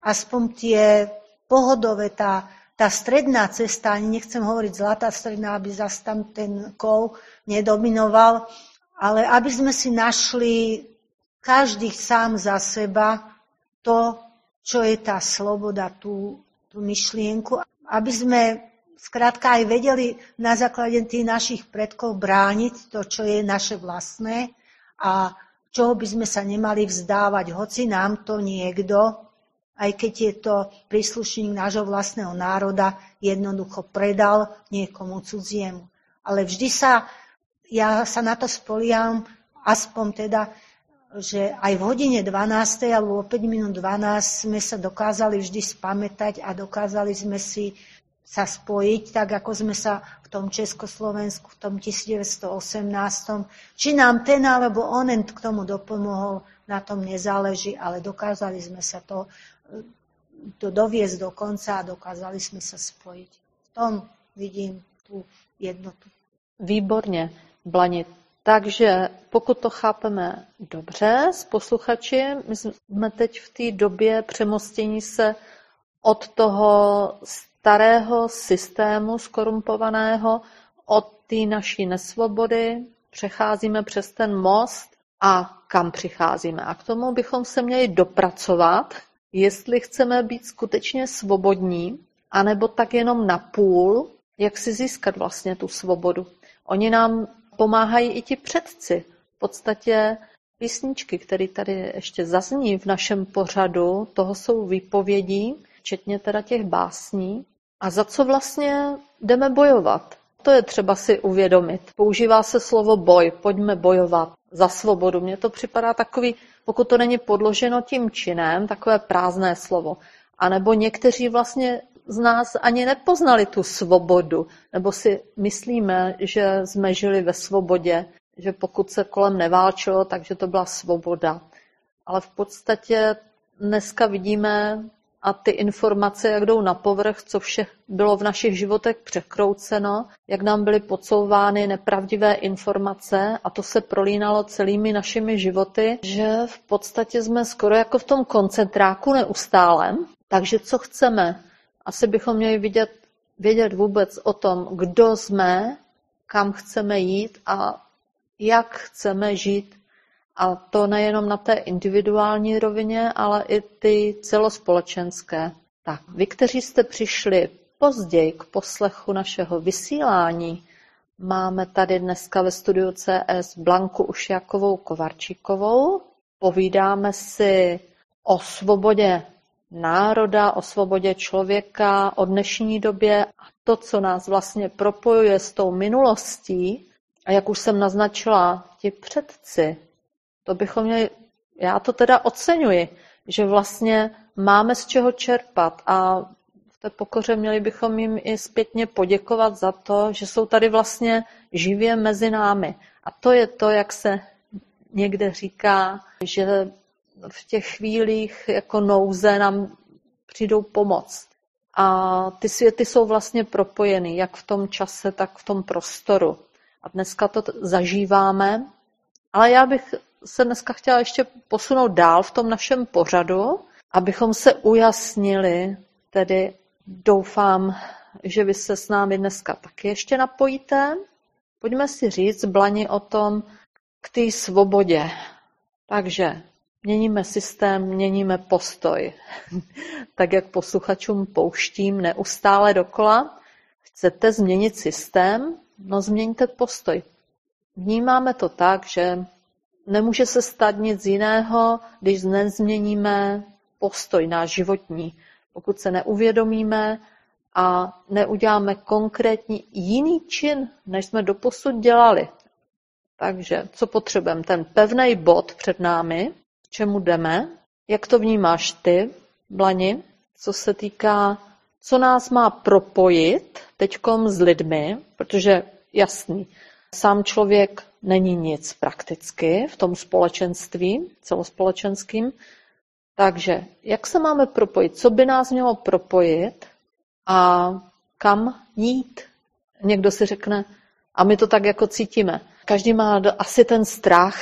tie pohodové, tá stredná cesta, ani nechcem hovoriť zlatá stredná, aby zase tam ten kov nedominoval, ale aby sme si našli každý sám za seba to, čo je tá sloboda, tú myšlienku, aby sme skrátka aj vedeli na základe tých našich predkov brániť to, čo je naše vlastné a čoho by sme sa nemali vzdávať, hoci nám to niekto, aj keď je to príslušník nášho vlastného národa, jednoducho predal niekomu cudziemu. Ale vždy ja sa na to spolieham, aspoň teda, že aj v hodine 12. alebo 5 minút 12 sme sa dokázali vždy spamätať a dokázali sme si sa spojiť, tak ako sme sa v tom Československu, v tom 1918. Či nám ten alebo onen k tomu dopomohol, na tom nezáleží, ale dokázali sme sa to doviesť do konca a dokázali sme sa spojiť. V tom vidím tú jednotu. Výborně, Blani. Takže pokud to chápeme dobře s posluchači, my jsme teď v té době přemostění se od toho starého systému skorumpovaného, od té naší nesvobody, přecházíme přes ten most a kam přicházíme. A k tomu bychom se měli dopracovat, jestli chceme být skutečně svobodní, anebo tak jenom napůl, jak si získat vlastně tu svobodu. Oni nám pomáhají i ti předci. V podstatě písničky, které tady ještě zazní v našem pořadu, toho jsou výpovědí, včetně teda těch básní. A za co vlastně jdeme bojovat? To je třeba si uvědomit. Používá se slovo boj, pojďme bojovat za svobodu. Mně to připadá takový, pokud to není podloženo tím činem, takové prázdné slovo. A nebo někteří vlastně z nás ani nepoznali tu svobodu, nebo si myslíme, že jsme žili ve svobodě, že pokud se kolem neválčilo, takže to byla svoboda. Ale v podstatě dneska vidíme a ty informace, jak jdou na povrch, co vše bylo v našich životech překrouceno, jak nám byly podsouvány nepravdivé informace a to se prolínalo celými našimi životy, že v podstatě jsme skoro jako v tom koncentráku neustálem. Takže co chceme? Asi bychom měli vědět vůbec o tom, kdo jsme, kam chceme jít a jak chceme žít. A to nejenom na té individuální rovině, ale i ty celospolečenské. Tak, vy, kteří jste přišli později k poslechu našeho vysílání, máme tady dneska ve studiu CS Blanku Ušiakovou Kovarčíkovou. Povídáme si o svobodě národa, o svobodě člověka, o dnešní době a to, co nás vlastně propojuje s tou minulostí. A jak už jsem naznačila, ti předci, to bychom měli, já to teda oceňuji, že vlastně máme z čeho čerpat a v té pokoře měli bychom jim i zpětně poděkovat za to, že jsou tady vlastně živě mezi námi. A to je to, jak se někde říká, že v těch chvílích jako nouze nám přijdou pomoct. A ty světy jsou vlastně propojeny, jak v tom čase, tak v tom prostoru. A dneska to zažíváme, ale já bych se dneska chtěla ještě posunout dál v tom našem pořadu, abychom se ujasnili, tedy doufám, že vy se s námi dneska taky ještě napojíte. Pojďme si říct, Blani, o tom k té svobodě. Takže měníme systém, měníme postoj. Tak jak posluchačům pouštím neustále dokola, chcete změnit systém, no změňte postoj. Vnímáme to tak, že nemůže se stát nic jiného, když nezměníme postoj náš životní. Pokud se neuvědomíme a neuděláme konkrétní jiný čin, než jsme doposud dělali. Takže co potřebujeme? Ten pevný bod před námi, k čemu jdeme, jak to vnímáš ty, Blani, co se týká, co nás má propojit teďkom s lidmi, protože jasný, sám člověk není nic prakticky v tom společenství, celospolečenským. Takže jak se máme propojit? Co by nás mělo propojit? A kam jít? Někdo si řekne, a my to tak jako cítíme. Každý má asi ten strach,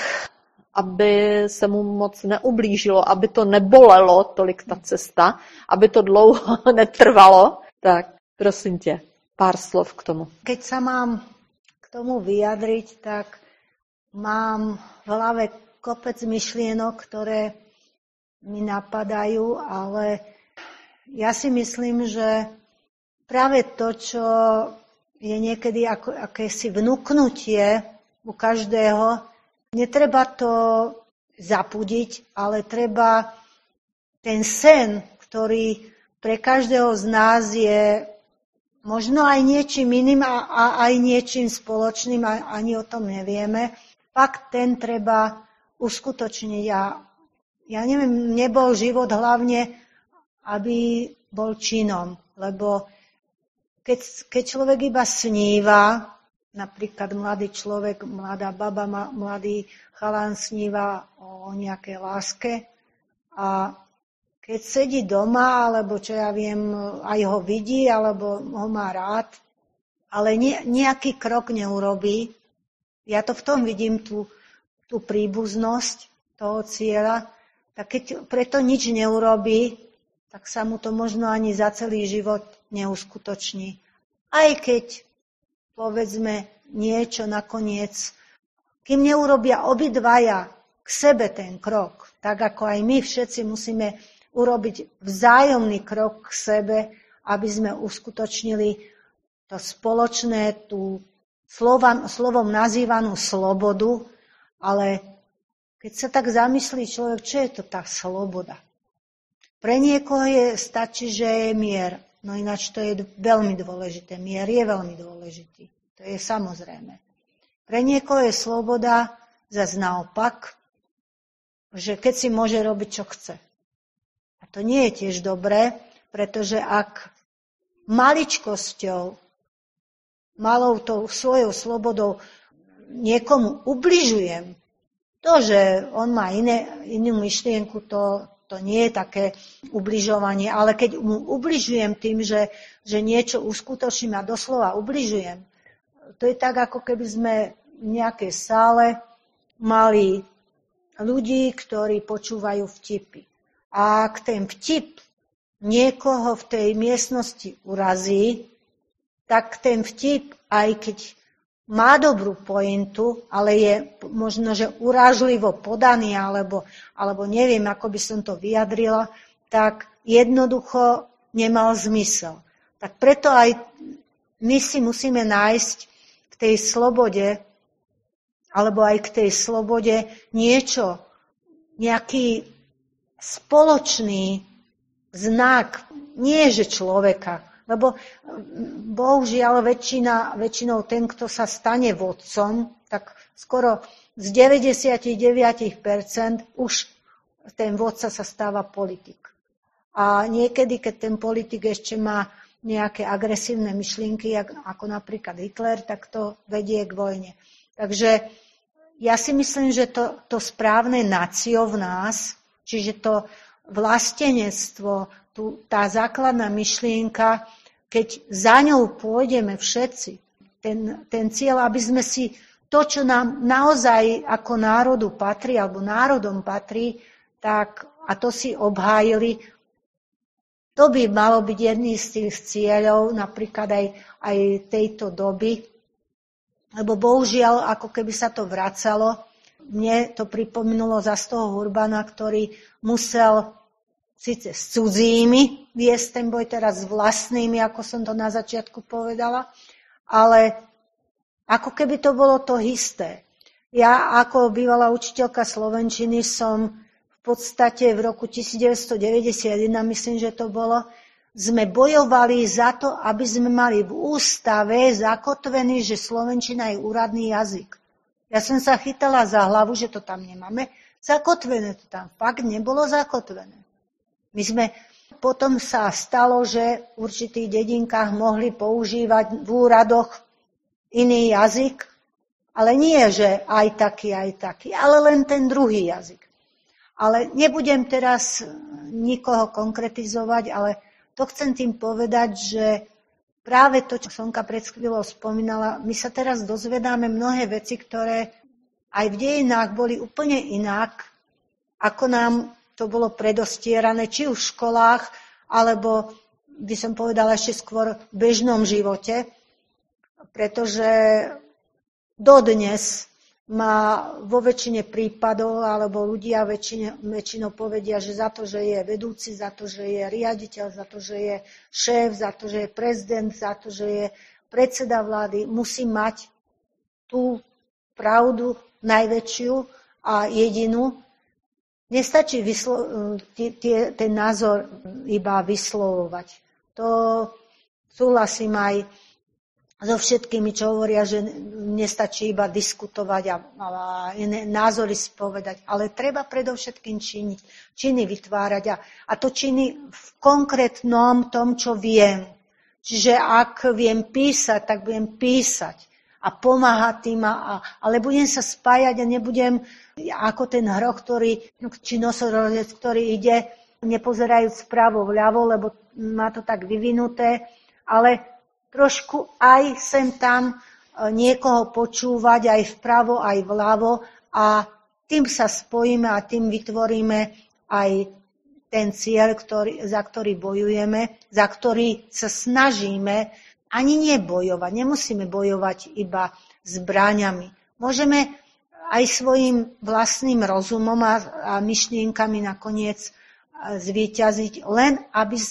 aby se mu moc neublížilo, aby to nebolelo tolik ta cesta, aby to dlouho netrvalo. Tak prosím tě, pár slov k tomu. Keď sa mám k tomu vyjadriť, tak mám v hlave kopec myšlienok, ktoré mi napadajú, ale ja si myslím, že práve to, čo je niekedy ako akési vnuknutie u každého, netreba to zapudiť, ale treba ten sen, ktorý pre každého z nás je možno aj niečím iným a aj niečím spoločným, ani o tom nevieme, fakt ten treba uskutočniť. Ja neviem, nebol život hlavne, aby bol činom, lebo keď človek iba sníva, napríklad mladý človek, mladá baba, mladý chalán sníva o nejakej láske a keď sedí doma, alebo čo ja viem, aj ho vidí, alebo ho má rád, ale nejaký krok neurobí, ja to v tom vidím tú príbuznosť toho cieľa, tak keď preto nič neurobí, tak sa mu to možno ani za celý život neuskutoční. Aj keď, povedzme, niečo nakoniec, kým neurobia obidvaja k sebe ten krok, tak ako aj my všetci musíme urobiť vzájomný krok k sebe, aby sme uskutočnili to spoločné, tú slovom nazývanú slobodu, ale keď sa tak zamyslí človek, čo je to tá sloboda? Pre niekoho stačí, že je mier. No ináč to je veľmi dôležité. Mier je veľmi dôležitý. To je samozrejme. Pre niekoho je sloboda zas naopak, že keď si môže robiť, čo chce. A to nie je tiež dobré, pretože ak maličkosťou, malou tou svojou slobodou niekomu ubližujem, to, že on má inú myšlienku, to nie je také ubližovanie, ale keď mu ubližujem tým, že niečo uskutočním a doslova ubližujem, to je tak, ako keby sme v nejakej sále mali ľudí, ktorí počúvajú vtipy. A ak ten vtip niekoho v tej miestnosti urazí, tak ten vtip, aj keď má dobrú pointu, ale je možno, že urážlivo podaný, alebo neviem, ako by som to vyjadrila, tak jednoducho nemal zmysel. Tak preto aj my si musíme nájsť k tej slobode, alebo aj k tej slobode niečo, nejaký spoločný znak, nie že človeka, lebo bohužiaľ väčšinou ten, kto sa stane vodcom, tak skoro z 99% už ten vodca sa stáva politik. A niekedy, keď ten politik ešte má nejaké agresívne myšlienky, ako napríklad Hitler, tak to vedie k vojne. Takže ja si myslím, že to správne nacio v nás, čiže to vlastenectvo, tá základná myšlienka, keď za ňou pôjdeme všetci, ten cieľ, aby sme si to, čo nám naozaj ako národu patrí, alebo národom patrí, tak, a to si obhájili, to by malo byť jedný z tých cieľov, napríklad aj tejto doby, lebo bohužiaľ, ako keby sa to vracalo, mne to pripomínulo zas toho Urbana, ktorý musel síce s cudzími viesť ten boj, teraz s vlastnými, ako som to na začiatku povedala, ale ako keby to bolo to isté. Ja ako bývalá učiteľka slovenčiny som v podstate v roku 1991, myslím, že to bolo, sme bojovali za to, aby sme mali v ústave zakotvený, že slovenčina je úradný jazyk. Ja som sa chytala za hlavu, že to tam nemáme. Zakotvené to tam fakt nebolo zakotvené. Potom sa stalo, že v určitých dedinkách mohli používať v úradoch iný jazyk, ale nie, že aj taký, ale len ten druhý jazyk. Ale nebudem teraz nikoho konkretizovať, ale To chcem tým povedať, že práve to, čo Sonka pred chvíľou spomínala, my sa teraz dozvedáme mnohé veci, ktoré aj v dejinách boli úplne inak, ako nám to bolo predostierané, či už v školách, alebo by som povedala ešte skôr v bežnom živote, pretože dodnes má vo väčšine prípadov, alebo ľudia väčšinou povedia, že za to, že je vedúci, za to, že je riaditeľ, za to, že je šéf, za to, že je prezident, za to, že je predseda vlády, musí mať tú pravdu najväčšiu a jedinú. Nestačí ten názor iba vyslovovať. To súhlasím aj so všetkými, čo hovoria, že nestačí iba diskutovať a názory spovedať, ale treba predovšetkým činy vytvárať a to činy v konkrétnom tom, čo viem. Čiže ak viem písať, tak budem písať a pomáhať tým, ale budem sa spájať a nebudem ako ten hroch, či nosorožec, ktorý ide nepozerajúc vpravo vľavo, lebo má to tak vyvinuté, ale trošku aj sem tam niekoho počúvať aj vpravo, aj vľavo a tým sa spojíme a tým vytvoríme aj ten cieľ, za ktorý bojujeme, za ktorý sa snažíme ani nebojovať. Nemusíme bojovať iba zbraňami. Môžeme aj svojim vlastným rozumom a myšlienkami nakoniec zvíťaziť, len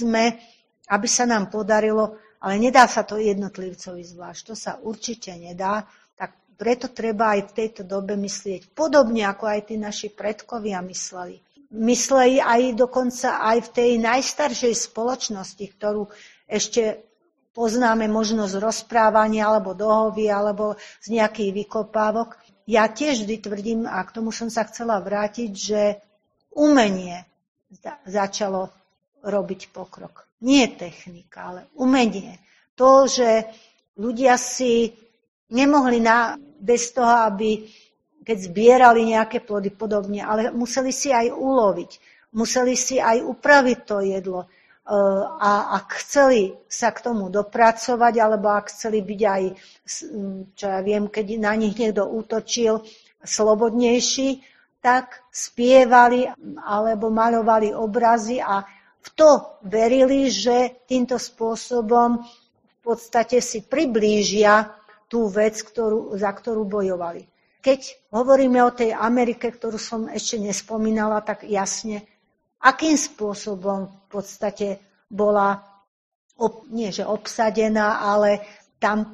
aby sa nám podarilo. Ale nedá sa to jednotlivcovi zvlášť. To sa určite nedá. Tak preto treba aj v tejto dobe myslieť podobne, ako aj tí naši predkovia mysleli. Mysleli aj dokonca aj v tej najstaršej spoločnosti, ktorú ešte poznáme možno z rozprávania, alebo dohovy, alebo z nejakých vykopávok. Ja tiež vždy tvrdím, a k tomu som sa chcela vrátiť, že umenie začalo robiť pokrok. Nie technika, ale umenie. To, že ľudia si nemohli bez toho, aby keď zbierali nejaké plody podobne, ale museli si aj uloviť, museli si aj upraviť to jedlo. A ak chceli sa k tomu dopracovať, alebo ak chceli byť aj, čo ja viem, keď na nich niekto útočil, slobodnejší, tak spievali alebo maľovali obrazy a v to verili, že týmto spôsobom v podstate si priblížia tú vec, za ktorú bojovali. Keď hovoríme o tej Amerike, ktorú som ešte nespomínala, tak jasne, akým spôsobom v podstate bola, nie že obsadená, ale tam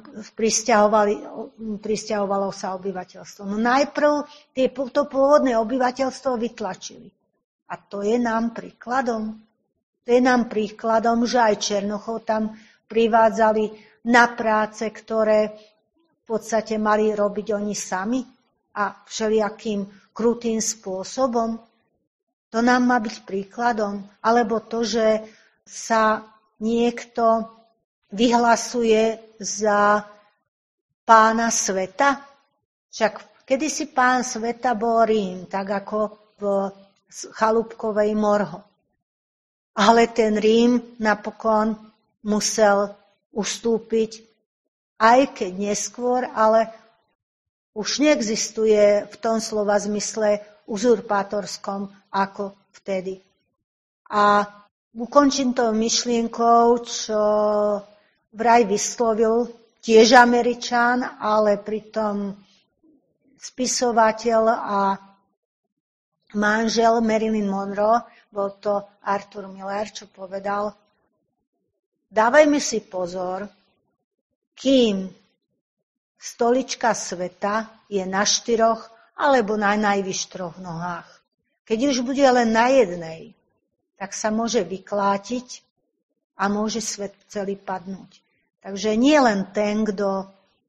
prisťahovalo sa obyvateľstvo. No najprv to pôvodné obyvateľstvo vytlačili. A to je nám príkladom. To je nám príkladom, že aj Černochov tam privádzali na práce, ktoré v podstate mali robiť oni sami a všelijakým krutým spôsobom. To nám má byť príkladom. Alebo to, že sa niekto vyhlasuje za pána sveta. Však kedysi pán sveta bol Rím, tak ako v Chalúbkovej Morho. Ale ten Rím napokon musel ustúpiť, aj keď neskôr, ale už neexistuje v tom slova zmysle uzurpátorskom ako vtedy. A ukončím to myšlienkou, čo vraj vyslovil tiež Američan, ale pritom spisovateľ a manžel Marilyn Monroe, bol to Arthur Miller, čo povedal: dávajme si pozor, kým stolička sveta je na 4 alebo na najvyš 3 nohách. Keď už bude len na jednej, tak sa môže vyklátiť a môže svet celý padnúť. Takže nie len ten, kto,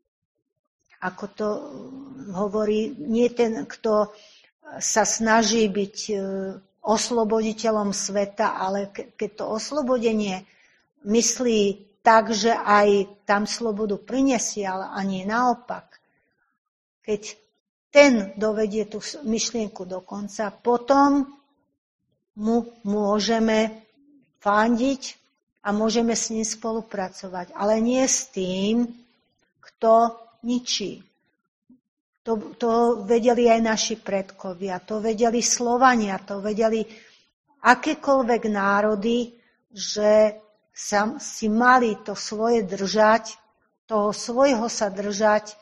ako to hovorí, nie ten, kto sa snaží byť osloboditeľom sveta, ale keď to oslobodenie myslí tak, že aj tam slobodu prinesie, ale ani naopak. Keď ten dovedie tú myšlienku do konca, potom mu môžeme fandiť a môžeme s ním spolupracovať. Ale nie s tým, kto ničí. To vedeli aj naši predkovia, to vedeli Slovania, to vedeli akékoľvek národy, že si mali to svoje držať, toho svojho sa držať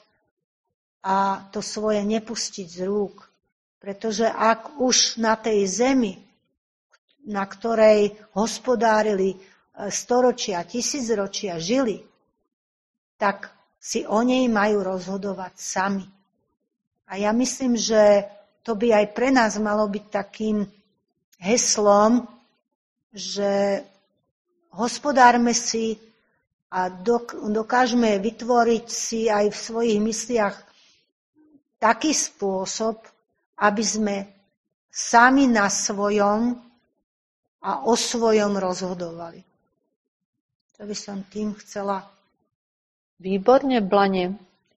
a to svoje nepustiť z rúk. Pretože ak už na tej zemi, na ktorej hospodárili storočia, tisícročia, žili, tak si o nej majú rozhodovať sami. A ja myslím, že to by aj pre nás malo byť takým heslom, že hospodárme si a dokážeme vytvoriť si aj v svojich mysliach taký spôsob, aby sme sami na svojom a o svojom rozhodovali. To by som tým chcela. Výborně, Blani.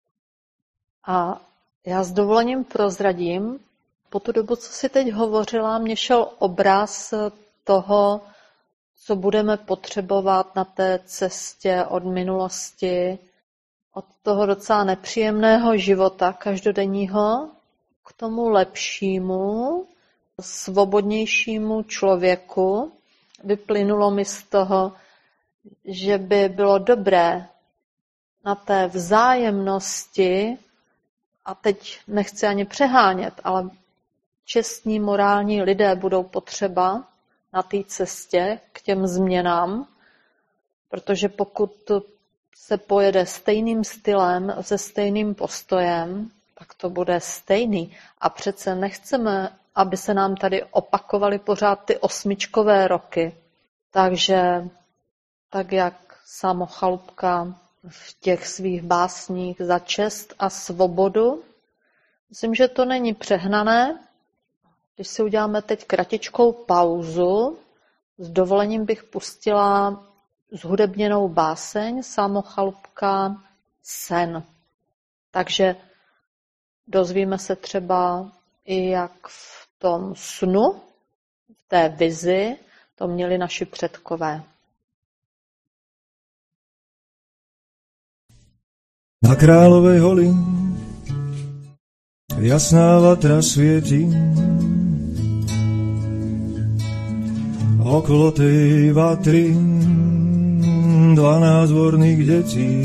A já s dovolením prozradím, po tu dobu, co si teď hovořila, mě šel obraz toho, co budeme potřebovat na té cestě od minulosti, od toho docela nepříjemného života každodenního k tomu lepšímu, svobodnějšímu člověku. Vyplynulo mi z toho, že by bylo dobré na té vzájemnosti, a teď nechci ani přehánět, ale čestní, morální lidé budou potřeba na té cestě k těm změnám, protože pokud se pojede stejným stylem, se stejným postojem, tak to bude stejný. A přece nechceme, aby se nám tady opakovaly pořád ty 8čkové roky. Takže tak, jak Samo Chalupka v těch svých básních za čest a svobodu, myslím, že to není přehnané. Když si uděláme teď kratičkou pauzu, s dovolením bych pustila zhudebněnou báseň Samo Chalupka Sen. Takže dozvíme se třeba i jak v tom snu, v té vizi, to měli naši předkové. Na Kráľovej holi jasná vatra svieti, okolo tej vatry 12 vorných detí.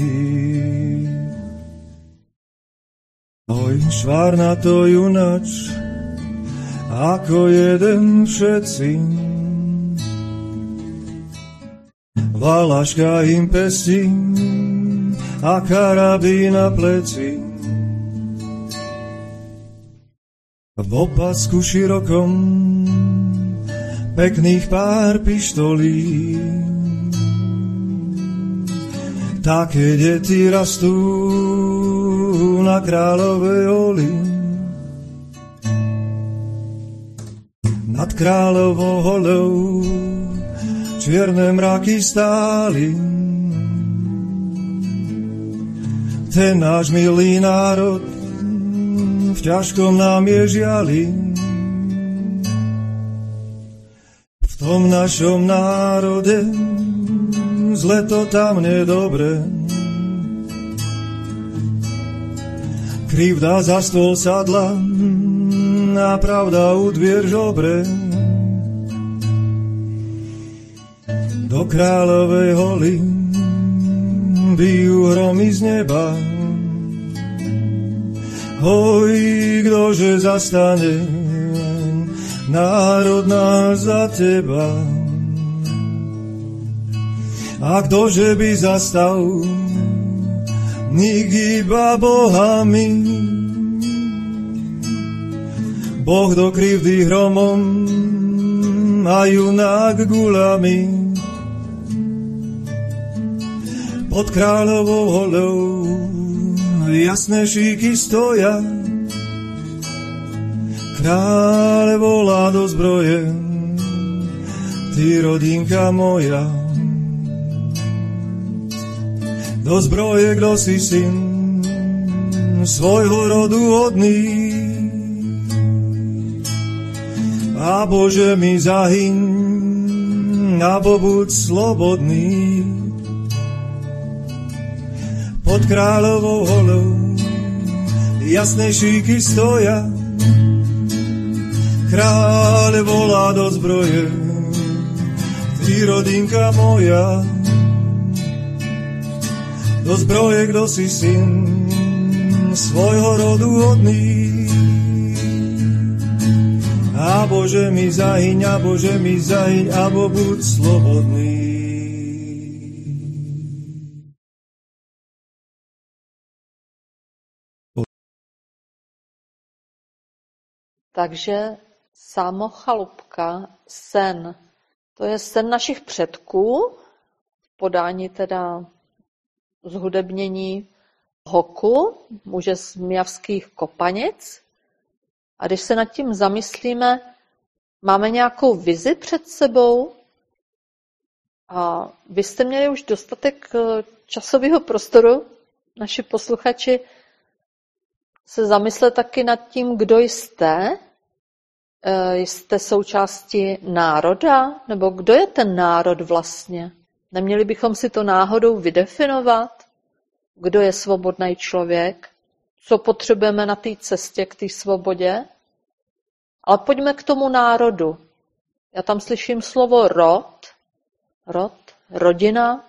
Oj, švárnato junač, ako jeden všetci, valaška im pestí a karabín na pleci. V opasku širokom pekných pár pištolí. Také deti rastú na Kráľovej holi. Nad Kráľovou holou čierne mraky stáli. Ten náš milý národ v ťažkom nám je žiali. V tom našom národe zle to tam nedobre. Krivda za stôl sadla a pravda u dvier žobre. Do Kráľovej holy bijú hromy z neba. Hoj, kdože zastane národ náš za teba? A kdože by zastal, nik iba bohami. Boh do krivdy hromom a junák gulami. Pod Kráľovou holou jasné šíky stoja. Kráľ volá do zbroje, ty rodinka moja. Do zbroje, kdo si syn svojho rodu hodný. A Bože mi zahyň Abo buď slobodný. Pod kráľovou holou jasné šíky stoja. Kráľ volá do zbroje, ty rodinka moja. Do zbroje, kdo si syn svojho rodu hodný. A Bože mi zahyň, abo buď slobodný. Takže Sámo Chalupka, sen. To je sen našich předků, v podání teda zhudebnění Hoku, muže z Mijavských Kopanic. A když se nad tím zamyslíme, máme nějakou vizi před sebou a vy jste měli už dostatek časového prostoru, naši posluchači, se zamyslet taky nad tím, kdo jste. Jste součástí národa? Nebo kdo je ten národ vlastně? Neměli bychom si to náhodou vydefinovat? Kdo je svobodný člověk? Co potřebujeme na té cestě k té svobodě? Ale pojďme k tomu národu. Já tam slyším slovo rod, rodina,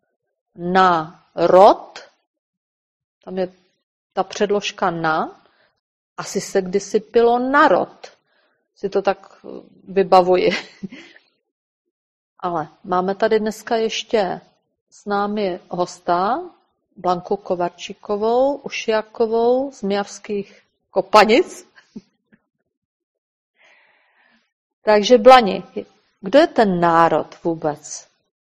národ, tam je ta předložka na, asi se kdysi pilo narod. Si to tak vybavuji. Ale máme tady dneska ještě s námi hosta, Blanku Kovarčíkovou, Ušiakovou z Mijavských Kopanic. Takže Blani, kdo je ten národ vůbec?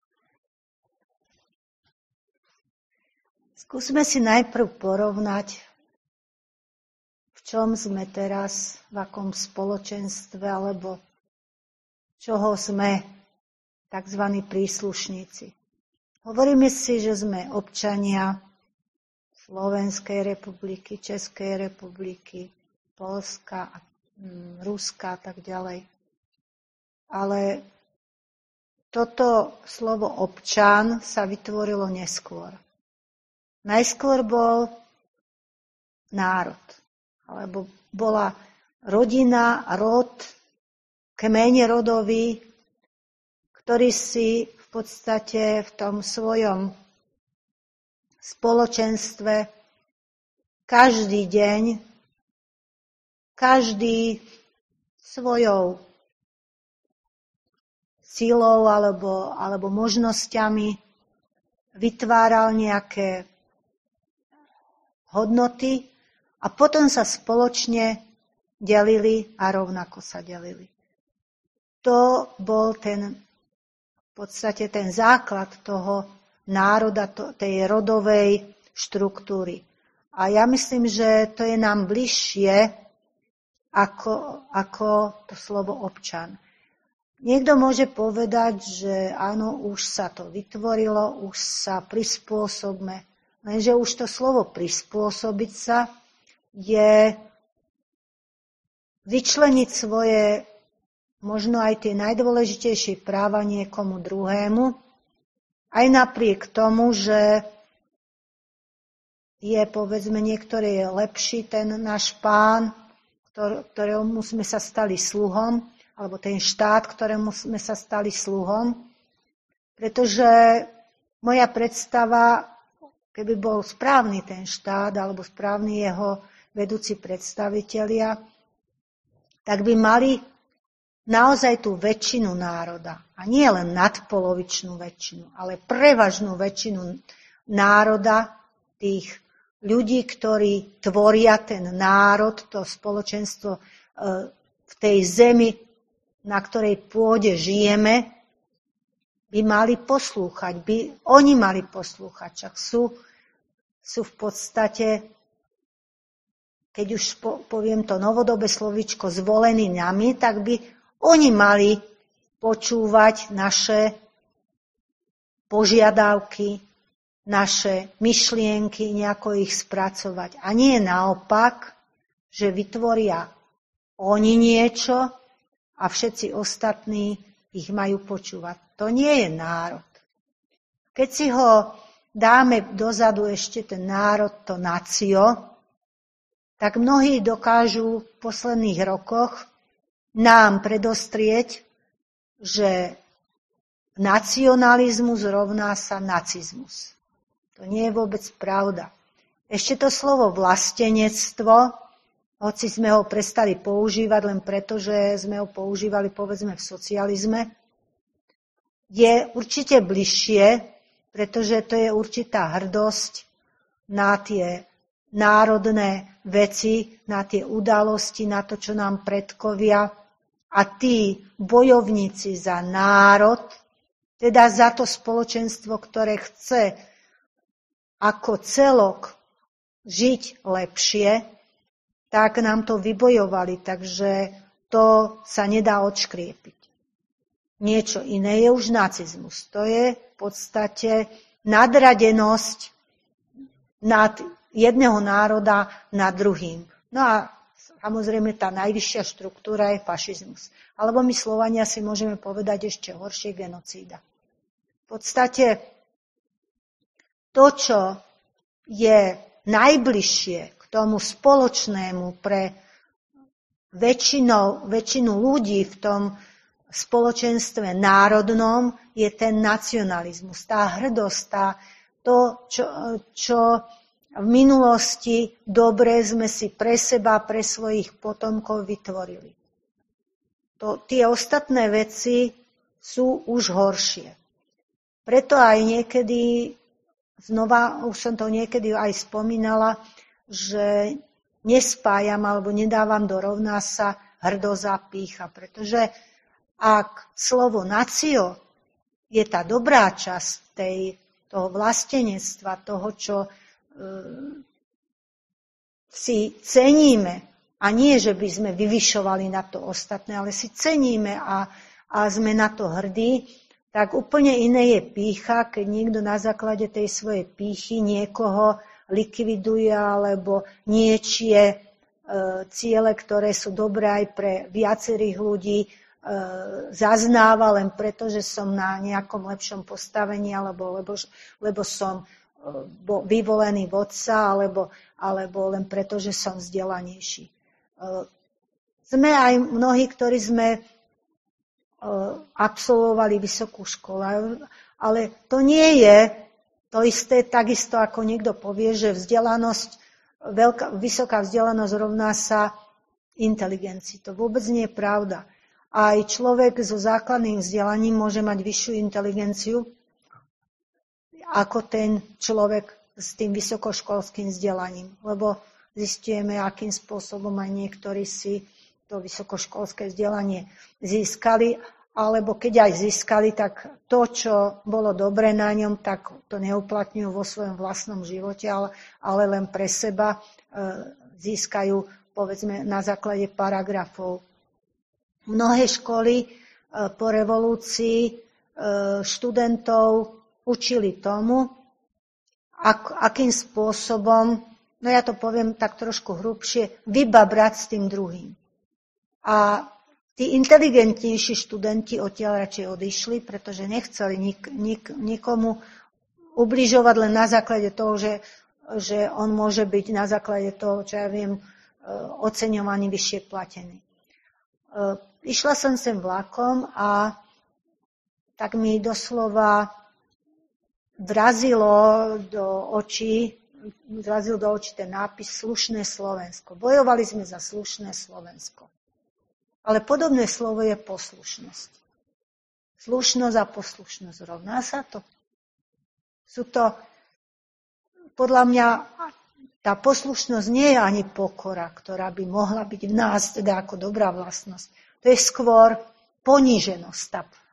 Skúsme si najprv porovnať, v čom sme teraz, v akom spoločenstve, alebo čoho sme takzvaní príslušníci. Hovoríme si, že sme občania Slovenskej republiky, Českej republiky, Poľska, Ruska a tak ďalej. Ale toto slovo občan sa vytvorilo neskôr. Najskôr bol národ, alebo bola rodina, rod, kmeň rodový, ktorý si v podstate v tom svojom spoločenstve každý deň, každý svojou silou alebo možnosťami vytváral nejaké hodnoty a potom sa spoločne delili a rovnako sa delili. To bol v podstate ten základ toho národa, tej rodovej štruktúry. A ja myslím, že to je nám bližšie ako to slovo občan. Niekto môže povedať, že áno, už sa to vytvorilo, už sa prispôsobme. Lenže už to slovo prispôsobiť sa je vyčleniť svoje možno aj tie najdôležitejšie práva niekomu druhému, aj napriek tomu, že je, povedzme, niektorý je lepší ten náš pán, ktorému sme sa stali sluhom, alebo ten štát, ktorému sme sa stali sluhom, pretože moja predstava, keby bol správny ten štát, alebo správny jeho vedúci predstavitelia, tak by mali naozaj tú väčšinu národa. A nie len nadpolovičnú väčšinu, ale prevažnú väčšinu národa, tých ľudí, ktorí tvoria ten národ, to spoločenstvo v tej zemi, na ktorej pôde žijeme, by mali poslúchať, oni mali poslúchať. Čak sú v podstate, keď už poviem to novodobé slovíčko, zvolení nami, tak by oni mali počúvať naše požiadavky, naše myšlienky, nejako ich spracovať. A nie naopak, že vytvoria oni niečo a všetci ostatní ich majú počúvať. To nie je národ. Keď si ho dáme dozadu ešte ten národ, to nacio, tak mnohí dokážu v posledných rokoch nám predostrieť, že nacionalizmus rovná sa nacizmus. To nie je vôbec pravda. Ešte to slovo vlastenectvo, hoci sme ho prestali používať len preto, že sme ho používali povedzme v socializme, je určite bližšie, pretože to je určitá hrdosť na tie národné veci, na tie udalosti, na to, čo nám predkovia. A tí bojovníci za národ, teda za to spoločenstvo, ktoré chce ako celok žiť lepšie, tak nám to vybojovali, takže to sa nedá odškriepiť. Niečo iné je už nacizmus. To je v podstate nadradenosť nad jedného národa nad druhým. No a samozrejme tá najvyššia štruktúra je fašizmus. Alebo my Slovania si môžeme povedať ešte horšie, genocída. V podstate to, čo je najbližšie k tomu spoločnému pre väčšinu ľudí v tom spoločenstve národnom, je ten nacionalizmus, tá hrdosť, to, čo v minulosti dobre sme si pre seba, pre svojich potomkov vytvorili. Tie ostatné veci sú už horšie. Preto aj niekedy, znova už som to niekedy aj spomínala, že nespájam alebo nedávam do rovná sa hrdosť a pýcha. Pretože ak slovo nacio je tá dobrá časť toho vlastenectva, toho, čo si ceníme, a nie, že by sme vyvyšovali na to ostatné, ale si ceníme a sme na to hrdí, tak úplne iné je pýcha, keď niekto na základe tej svojej pýchy niekoho likviduje alebo niečie ciele, ktoré sú dobré aj pre viacerých ľudí, zaznáva len preto, že som na nejakom lepšom postavení alebo lebo som vyvolený vodca, alebo len preto, že som vzdelanejší. Sme aj mnohí, ktorí sme absolvovali vysokú školu, ale to nie je to isté, takisto ako niekto povie, že vysoká vzdelanosť rovná sa inteligencii. To vôbec nie je pravda. Aj človek so základným vzdelaním môže mať vyššiu inteligenciu ako ten človek s tým vysokoškolským vzdelaním. Lebo zistujeme, akým spôsobom aj niektorí si to vysokoškolské vzdelanie získali, alebo keď aj získali, tak to, čo bolo dobre na ňom, tak to neuplatňujú vo svojom vlastnom živote, ale len pre seba získajú, povedzme, na základe paragrafov. Mnohé školy po revolúcii študentov učili tomu, akým spôsobom, no ja to poviem tak trošku hrubšie, vybabrať s tým druhým. A tí inteligentnejší študenti odtiaľ radšej odišli, pretože nechceli nikomu ubližovať len na základe toho, že on môže byť na základe toho, čo ja viem, oceňovaný, vyššie platený. Išla som sem vlakom a tak mi doslova vrazil do očí ten nápis Slušné Slovensko. Bojovali sme za slušné Slovensko. Ale podobné slovo je poslušnosť. Slušnosť a poslušnosť rovná sa to. Sú to, podľa mňa, tá poslušnosť nie je ani pokora, ktorá by mohla byť v nás teda ako dobrá vlastnosť. To je skôr poníženosť,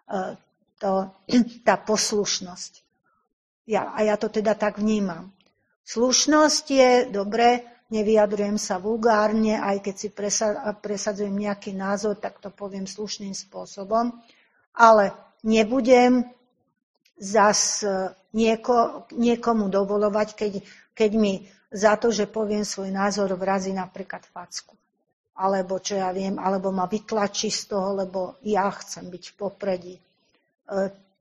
tá poslušnosť. A ja to teda tak vnímam. Slušnosť je dobre, nevyjadrujem sa vulgárne, aj keď si presadzujem nejaký názor, tak to poviem slušným spôsobom, ale nebudem zas niekomu dovolovať, keď mi za to, že poviem svoj názor, vrazí napríklad facku. Alebo čo ja viem, alebo ma vytlačí z toho, lebo ja chcem byť v popredí.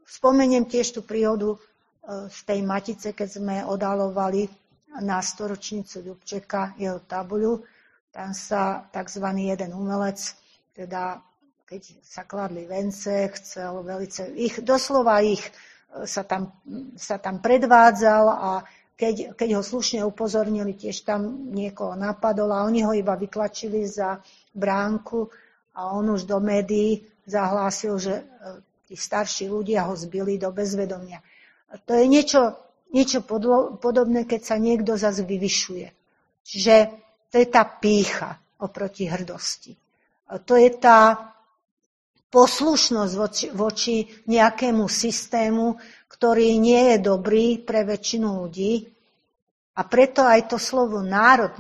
Spomeniem tiež tú príhodu z tej Matice, keď sme odalovali na 100-ročnicu Ľubčeka, jeho tabuľu. Tam sa tzv. Jeden umelec, teda keď sa kladli vence, chcel velice doslova sa tam predvádzal a keď ho slušne upozornili, tiež tam niekoho napadol a oni ho iba vytlačili za bránku a on už do médií zahlásil, že tí starší ľudia ho zbili do bezvedomia. To je niečo podobné, keď sa niekto zase vyvyšuje. Čiže to je tá pýcha oproti hrdosti. To je tá poslušnosť voči nejakému systému, ktorý nie je dobrý pre väčšinu ľudí. A preto aj to slovo národ,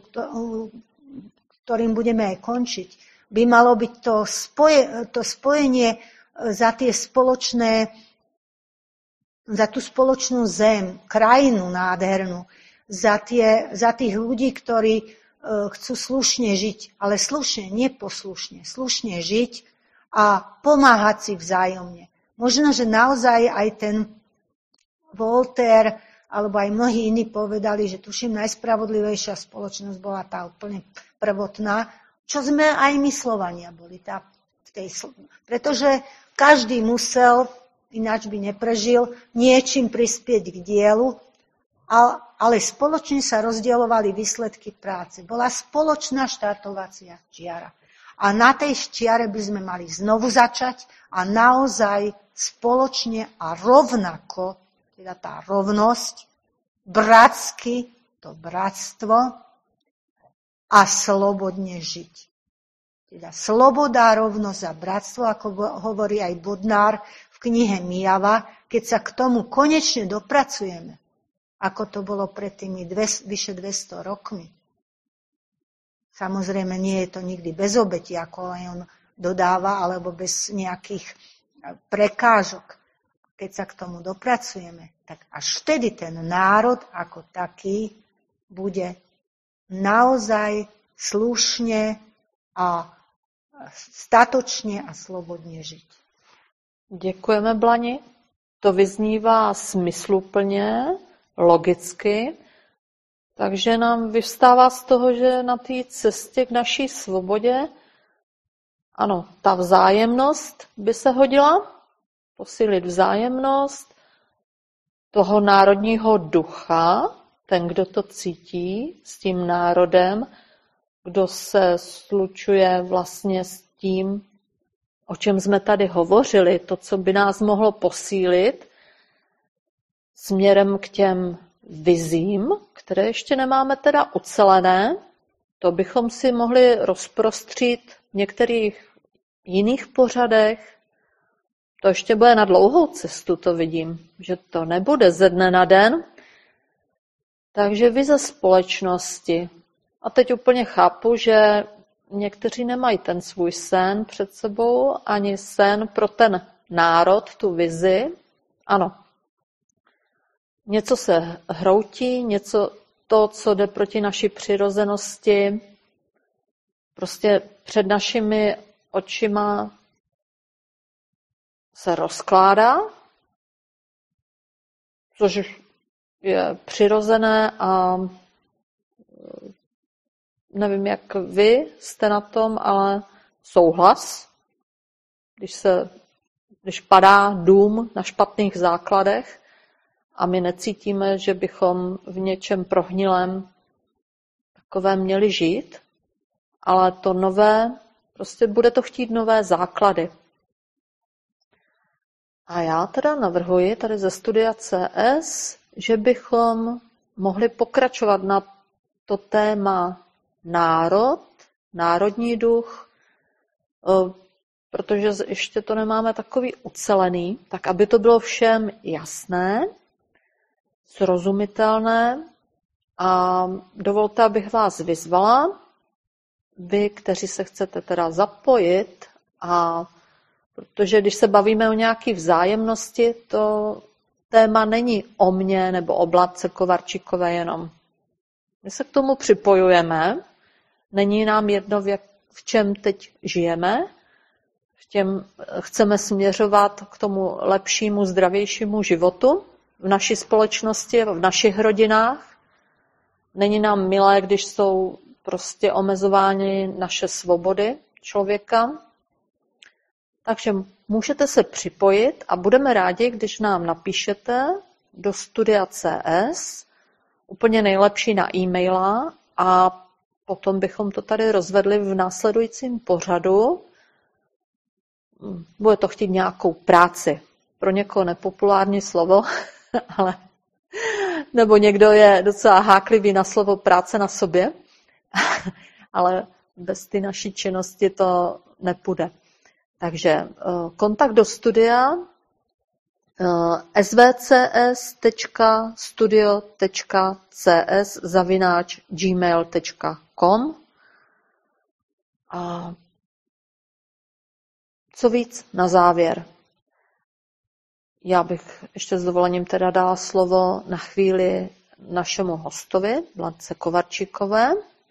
ktorým budeme aj končiť, by malo byť to spojenie za tú spoločnú zem, krajinu nádhernú, za tých ľudí, ktorí chcú slušne žiť, ale slušne, neposlušne, slušne žiť a pomáhať si vzájomne. Možno, že naozaj aj ten Voltaire alebo aj mnohí iní povedali, že tuším najspravodlivejšia spoločnosť bola tá úplne prvotná, čo sme aj my Slovania boli. Pretože každý musel, ináč by neprežil, niečím prispieť k dielu, ale spoločne sa rozdielovali výsledky práce. Bola spoločná štartovacia čiara. A na tej čiare by sme mali znovu začať a naozaj spoločne a rovnako, teda tá rovnosť, bratsky, to bratstvo a slobodne žiť. Teda sloboda, rovnosť a bratstvo, ako hovorí aj Bodnár v knihe Mijava, keď sa k tomu konečne dopracujeme, ako to bolo pred tými vyše 200 rokmi. Samozrejme, nie je to nikdy bez obeti, ako on dodáva, alebo bez nejakých prekážok. Keď sa k tomu dopracujeme, tak až vtedy ten národ ako taký bude naozaj slušne a statočne a slobodne žiť. Děkujeme, Blani. To vyznívá smysluplně, logicky, takže nám vyvstává z toho, že na té cestě k naší svobodě, ano, ta vzájemnost by se hodila, posílit vzájemnost toho národního ducha, ten, kdo to cítí s tím národem, kdo se slučuje vlastně s tím, o čem jsme tady hovořili, to, co by nás mohlo posílit směrem k těm vizím, které ještě nemáme teda ucelené, to bychom si mohli rozprostřít v některých jiných pořadech. To ještě bude na dlouhou cestu, to vidím, že to nebude ze dne na den. Takže vize společnosti. A teď úplně chápu, že někteří nemají ten svůj sen před sebou, ani sen pro ten národ, tu vizi. Ano, něco se hroutí, něco to, co jde proti naší přirozenosti, prostě před našimi očima se rozkládá, což je přirozené a nevím, jak vy jste na tom, ale souhlas, když padá dům na špatných základech a my necítíme, že bychom v něčem prohnilém takovém měli žít, ale to nové, prostě bude to chtít nové základy. A já teda navrhuji tady ze studia CS, že bychom mohli pokračovat na to téma národ, národní duch, protože ještě to nemáme takový ucelený, tak aby to bylo všem jasné, srozumitelné a dovolte, abych vás vyzvala, vy, kteří se chcete teda zapojit, a protože když se bavíme o nějaké vzájemnosti, to téma není o mně nebo o Blance Kovarčíkové jenom. My se k tomu připojujeme, není nám jedno, v čem teď žijeme, chceme směřovat k tomu lepšímu, zdravějšímu životu v naší společnosti, v našich rodinách. Není nám milé, když jsou prostě omezovány naše svobody člověka. Takže můžete se připojit a budeme rádi, když nám napíšete do Studia CS, úplně nejlepší na e-maila, a potom bychom to tady rozvedli v následujícím pořadu. Bude to chtít nějakou práci. Pro někoho nepopulární slovo, ale nebo někdo je docela háklivý na slovo práce na sobě, ale bez ty naší činnosti to nepůjde. Takže kontakt do studia svcstudio.cs@gmail.com. A co víc na závěr? Já bych ještě s dovolením teda dala slovo na chvíli našemu hostovi, Blanche Kovarčíkové.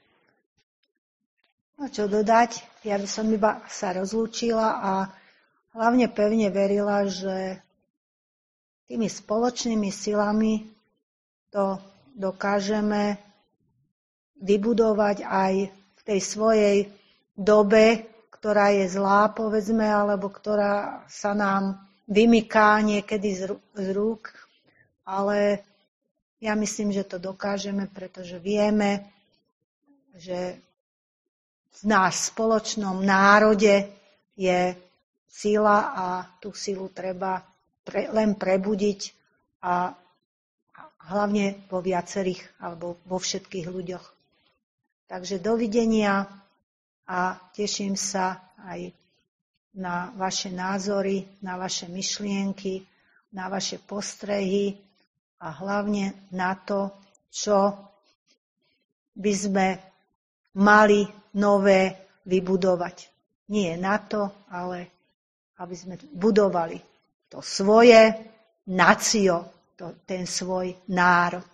No čo dodať, ja by som iba sa rozlúčila a hlavne pevne verila, že tými spoločnými silami to dokážeme vybudovať aj v tej svojej dobe, ktorá je zlá, povedzme, alebo ktorá sa nám vymyká niekedy z rúk, ale ja myslím, že to dokážeme, pretože vieme, že v náš spoločnom národe je sila a tú silu treba len prebudiť a hlavne vo viacerých alebo vo všetkých ľuďoch. Takže dovidenia a teším sa aj na vaše názory, na vaše myšlienky, na vaše postrehy a hlavne na to, čo by sme mali nové vybudovať. Nie na to, ale aby sme budovali to svoje nacio, ten svoj národ.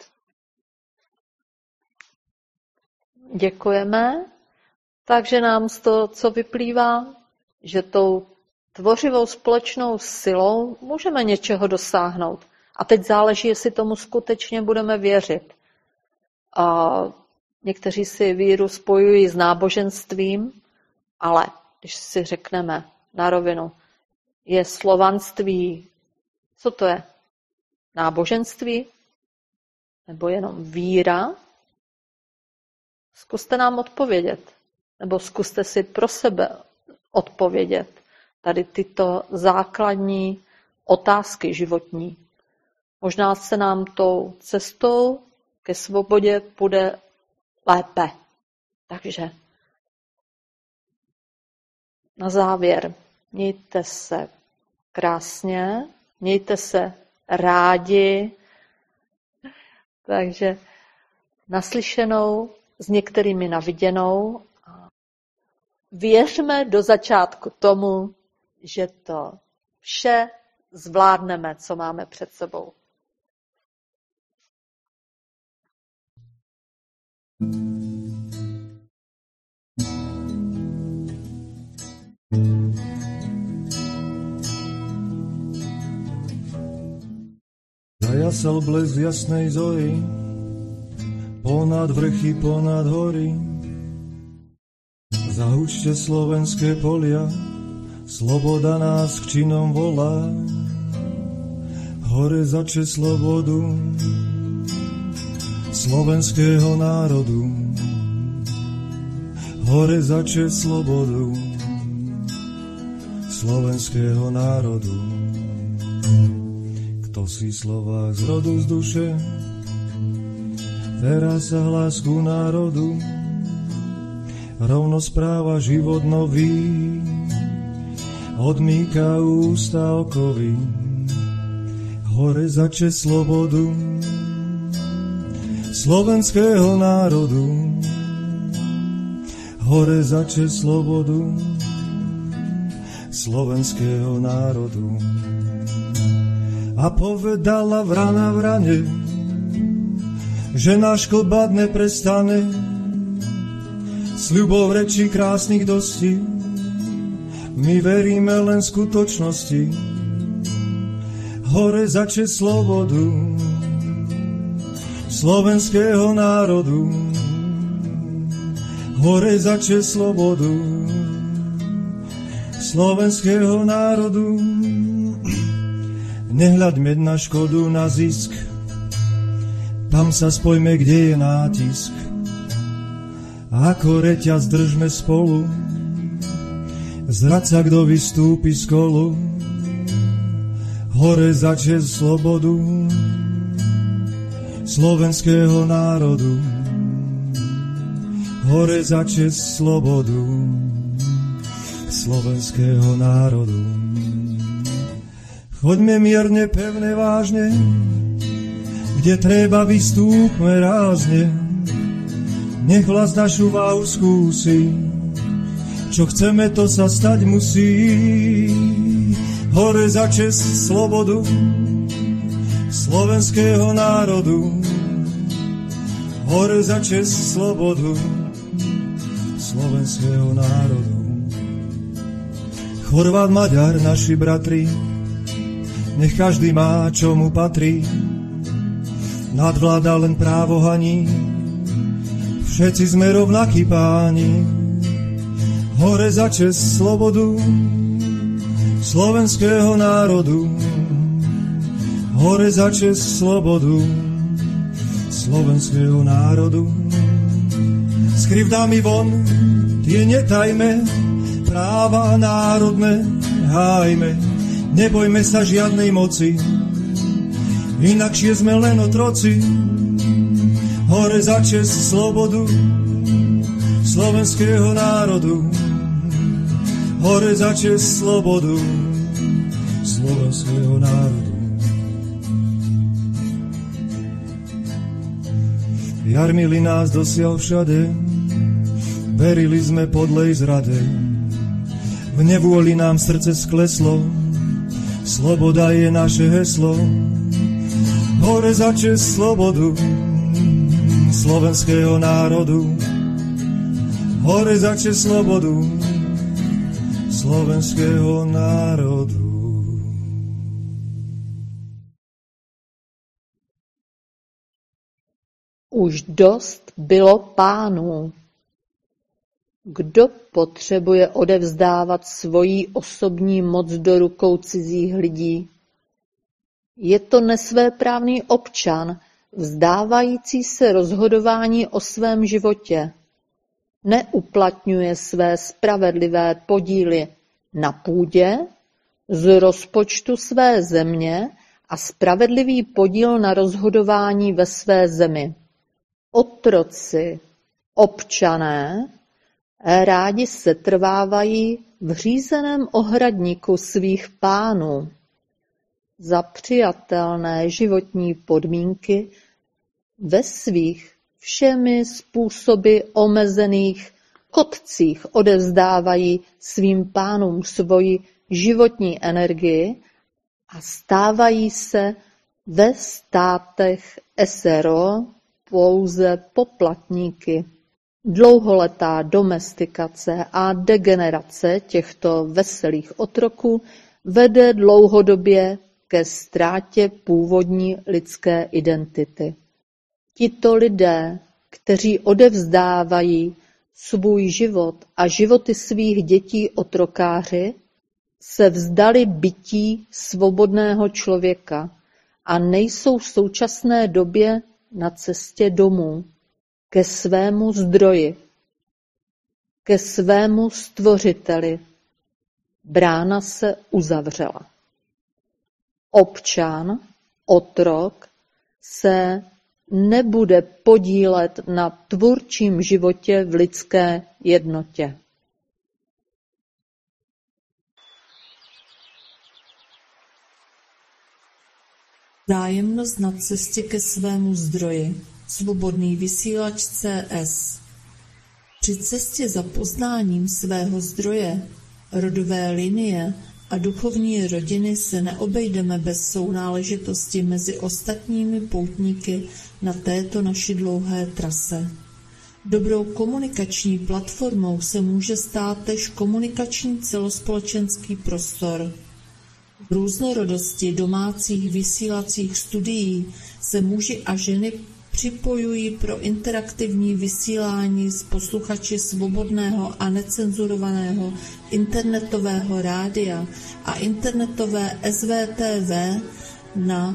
Děkujeme. Takže nám z toho, co vyplývá, že tou tvořivou společnou silou můžeme něčeho dosáhnout. A teď záleží, jestli tomu skutečně budeme věřit. A někteří si víru spojují s náboženstvím, ale když si řekneme na rovinu, je slovanství, co to je? Náboženství? Nebo jenom víra? Zkuste nám odpovědět. Nebo zkuste si pro sebe odpovědět tady tyto základní otázky životní. Možná se nám tou cestou ke svobodě půjde lépe. Takže na závěr, mějte se krásně, mějte se rádi, takže naslyšenou, s některými naviděnou. Věřme do začátku tomu, že to vše zvládneme, co máme před sebou. Zajasal blesk jasnej zory, ponad vrchy, ponad hory. Zahučte slovenské polia, sloboda nás k činom volá. Hore zače slobodu slovenského národu. Hore zače slobodu slovenského národu. Kto si Slovák z rodu, z duše, teraz sa hlas ku národu. Rovnosť práva, život nový, odmýka ústa okovy. Hore zače slobodu slovenského národu. Hore zače slobodu slovenského národu. A povedala vrana vrane, že náš klbát neprestane. Sľubov rečí krásnych dosti, My veríme len skutočnosti, hore za česť slobodu slovenského národu, hore za česť slobodu slovenského národu. Nehľaďme na škodu, na zisk, tam sa spojme, kde je nátisk. Ako reťaz držme spolu, zrať sa, kto vystúpi z kolu, hore za česť slobodu slovenského národu, hore za česť slobodu slovenského národu. Choďme mierne, pevne, vážne, kde treba vystúpme rázne, nech vlast našu váhu skúsi, čo chceme, to sa stať musí. Hore za česť slobodu slovenského národu, hore za česť slobodu slovenského národu. Chorvát, Maďar, naši bratri, nech každý má, čo mu patrí, nadvláda len právo haní, všetci sme rovnakí páni. Hore za česť slobodu slovenského národu, hore za česť slobodu slovenského národu. S krivdami von, tie netajme, práva národné hájme, nebojme sa žiadnej moci, inakšie sme len otroci. Hore za česť slobodu slovenského národu, hore za česť slobodu slovenského národu. Jarmili nás dosiaľ všade, verili sme podlej zrade, v nevôli nám srdce skleslo, sloboda je naše heslo. Hore za česť slobodu slovenského národu, hore za česť slobodu slovenského národu. Už dost bylo pánů. Kdo potřebuje odevzdávat svoji osobní moc do rukou cizích lidí? Je to nesvéprávný občan, vzdávající se rozhodování o svém životě. Neuplatňuje své spravedlivé podíly na půdě, z rozpočtu své země a spravedlivý podíl na rozhodování ve své zemi. Otroci, občané, rádi setrvávají v řízeném ohradníku svých pánů. Za přijatelné životní podmínky ve svých všemi způsoby omezených kotcích odevzdávají svým pánům svoji životní energii a stávají se ve státech SRO pouze poplatníky. Dlouholetá domestikace a degenerace těchto veselých otroků vede dlouhodobě ke ztrátě původní lidské identity. Tito lidé, kteří odevzdávají svůj život a životy svých dětí otrokáři, se vzdali bytí svobodného člověka a nejsou v současné době na cestě domů, ke svému zdroji, ke svému stvořiteli. Brána se uzavřela. Občan, otrok, se nebude podílet na tvůrčím životě v lidské jednotě. Vzájemnost na cestě ke svému zdroji. Svobodný vysílač CS. Při cestě za poznáním svého zdroje, rodové linie a duchovní rodiny se neobejdeme bez sounáležitosti mezi ostatními poutníky na této naší dlouhé trase. Dobrou komunikační platformou se může stát též komunikační celospolečenský prostor. V různorodosti domácích vysílacích studií se muži a ženy připojují pro interaktivní vysílání s posluchači svobodného a necenzurovaného internetového rádia a internetové SVTV na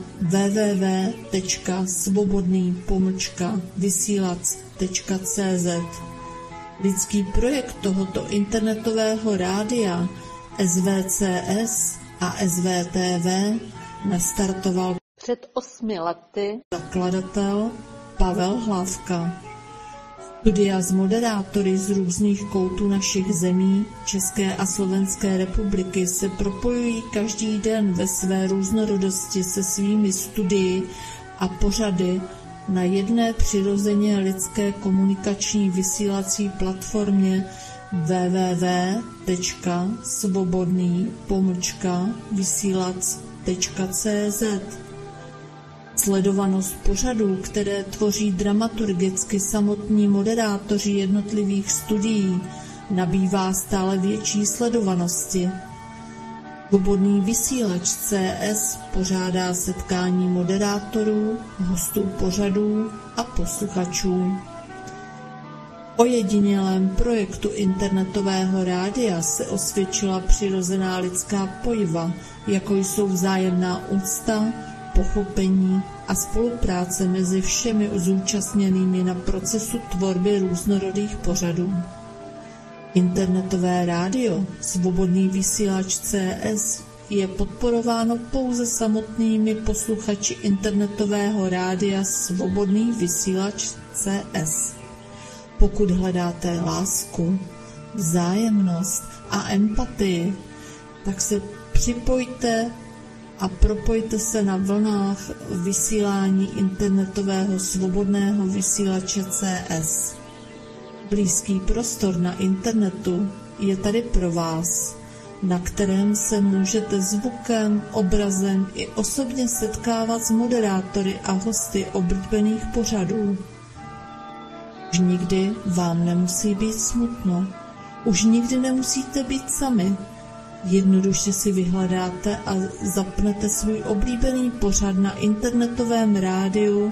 www.svobodný-vysílac.cz. Lidský projekt tohoto internetového rádia SVCS a SVTV nastartoval před 8 lety zakladatel Pavel Hlavka. Studia s moderátory z různých koutů našich zemí, České a Slovenské republiky se propojují každý den ve své různorodosti se svými studii a pořady na jedné přirozeně lidské komunikační vysílací platformě www.svobodný-vysílac.cz. Sledovanost pořadů, které tvoří dramaturgicky samotní moderátoři jednotlivých studií, nabývá stále větší sledovanosti. Svobodný vysílač CS pořádá setkání moderátorů, hostů pořadů a posluchačů. Ojedinělém projektu internetového rádia se osvědčila přirozená lidská pojiva, jako jsou vzájemná úcta, pochopení a spolupráce mezi všemi zúčastněnými na procesu tvorby různorodých pořadů. Internetové rádio Svobodný vysílač CS je podporováno pouze samotnými posluchači internetového rádia Svobodný vysílač CS. Pokud hledáte lásku, vzájemnost a empatii, tak se připojte a propojte se na vlnách vysílání internetového svobodného vysílače CS. Blízký prostor na internetu je tady pro vás, na kterém se můžete zvukem, obrazem i osobně setkávat s moderátory a hosty oblíbených pořadů. Už nikdy vám nemusí být smutno, už nikdy nemusíte být sami. Jednoduše si vyhledáte a zapnete svůj oblíbený pořad na internetovém rádiu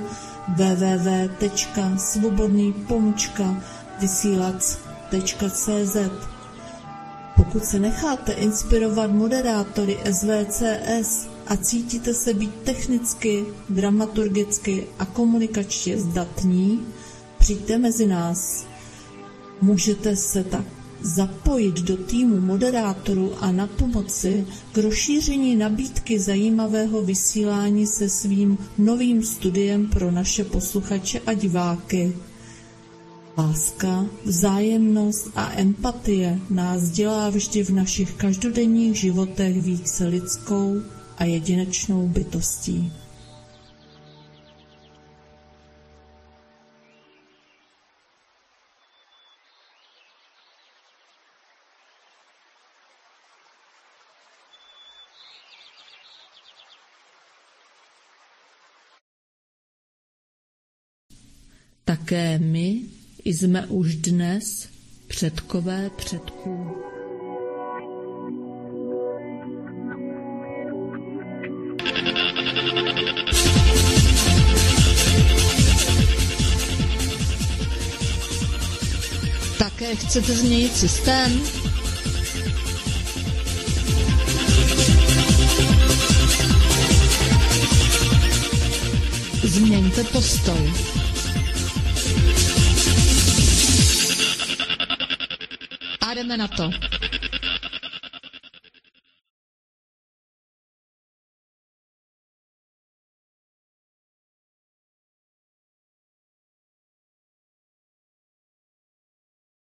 www.svobodný-vysílac.cz. Pokud se necháte inspirovat moderátory SVCS a cítíte se být technicky, dramaturgicky a komunikačně zdatní, přijďte mezi nás. Můžete se tak zapojit do týmu moderátorů a napomoci k rozšíření nabídky zajímavého vysílání se svým novým studiem pro naše posluchače a diváky. Láska, vzájemnost a empatie nás dělá vždy v našich každodenních životech více lidskou a jedinečnou bytostí. Také my jsme už dnes předkové předků. Také chcete změnit systém? Změňte postoj. A jdeme na to.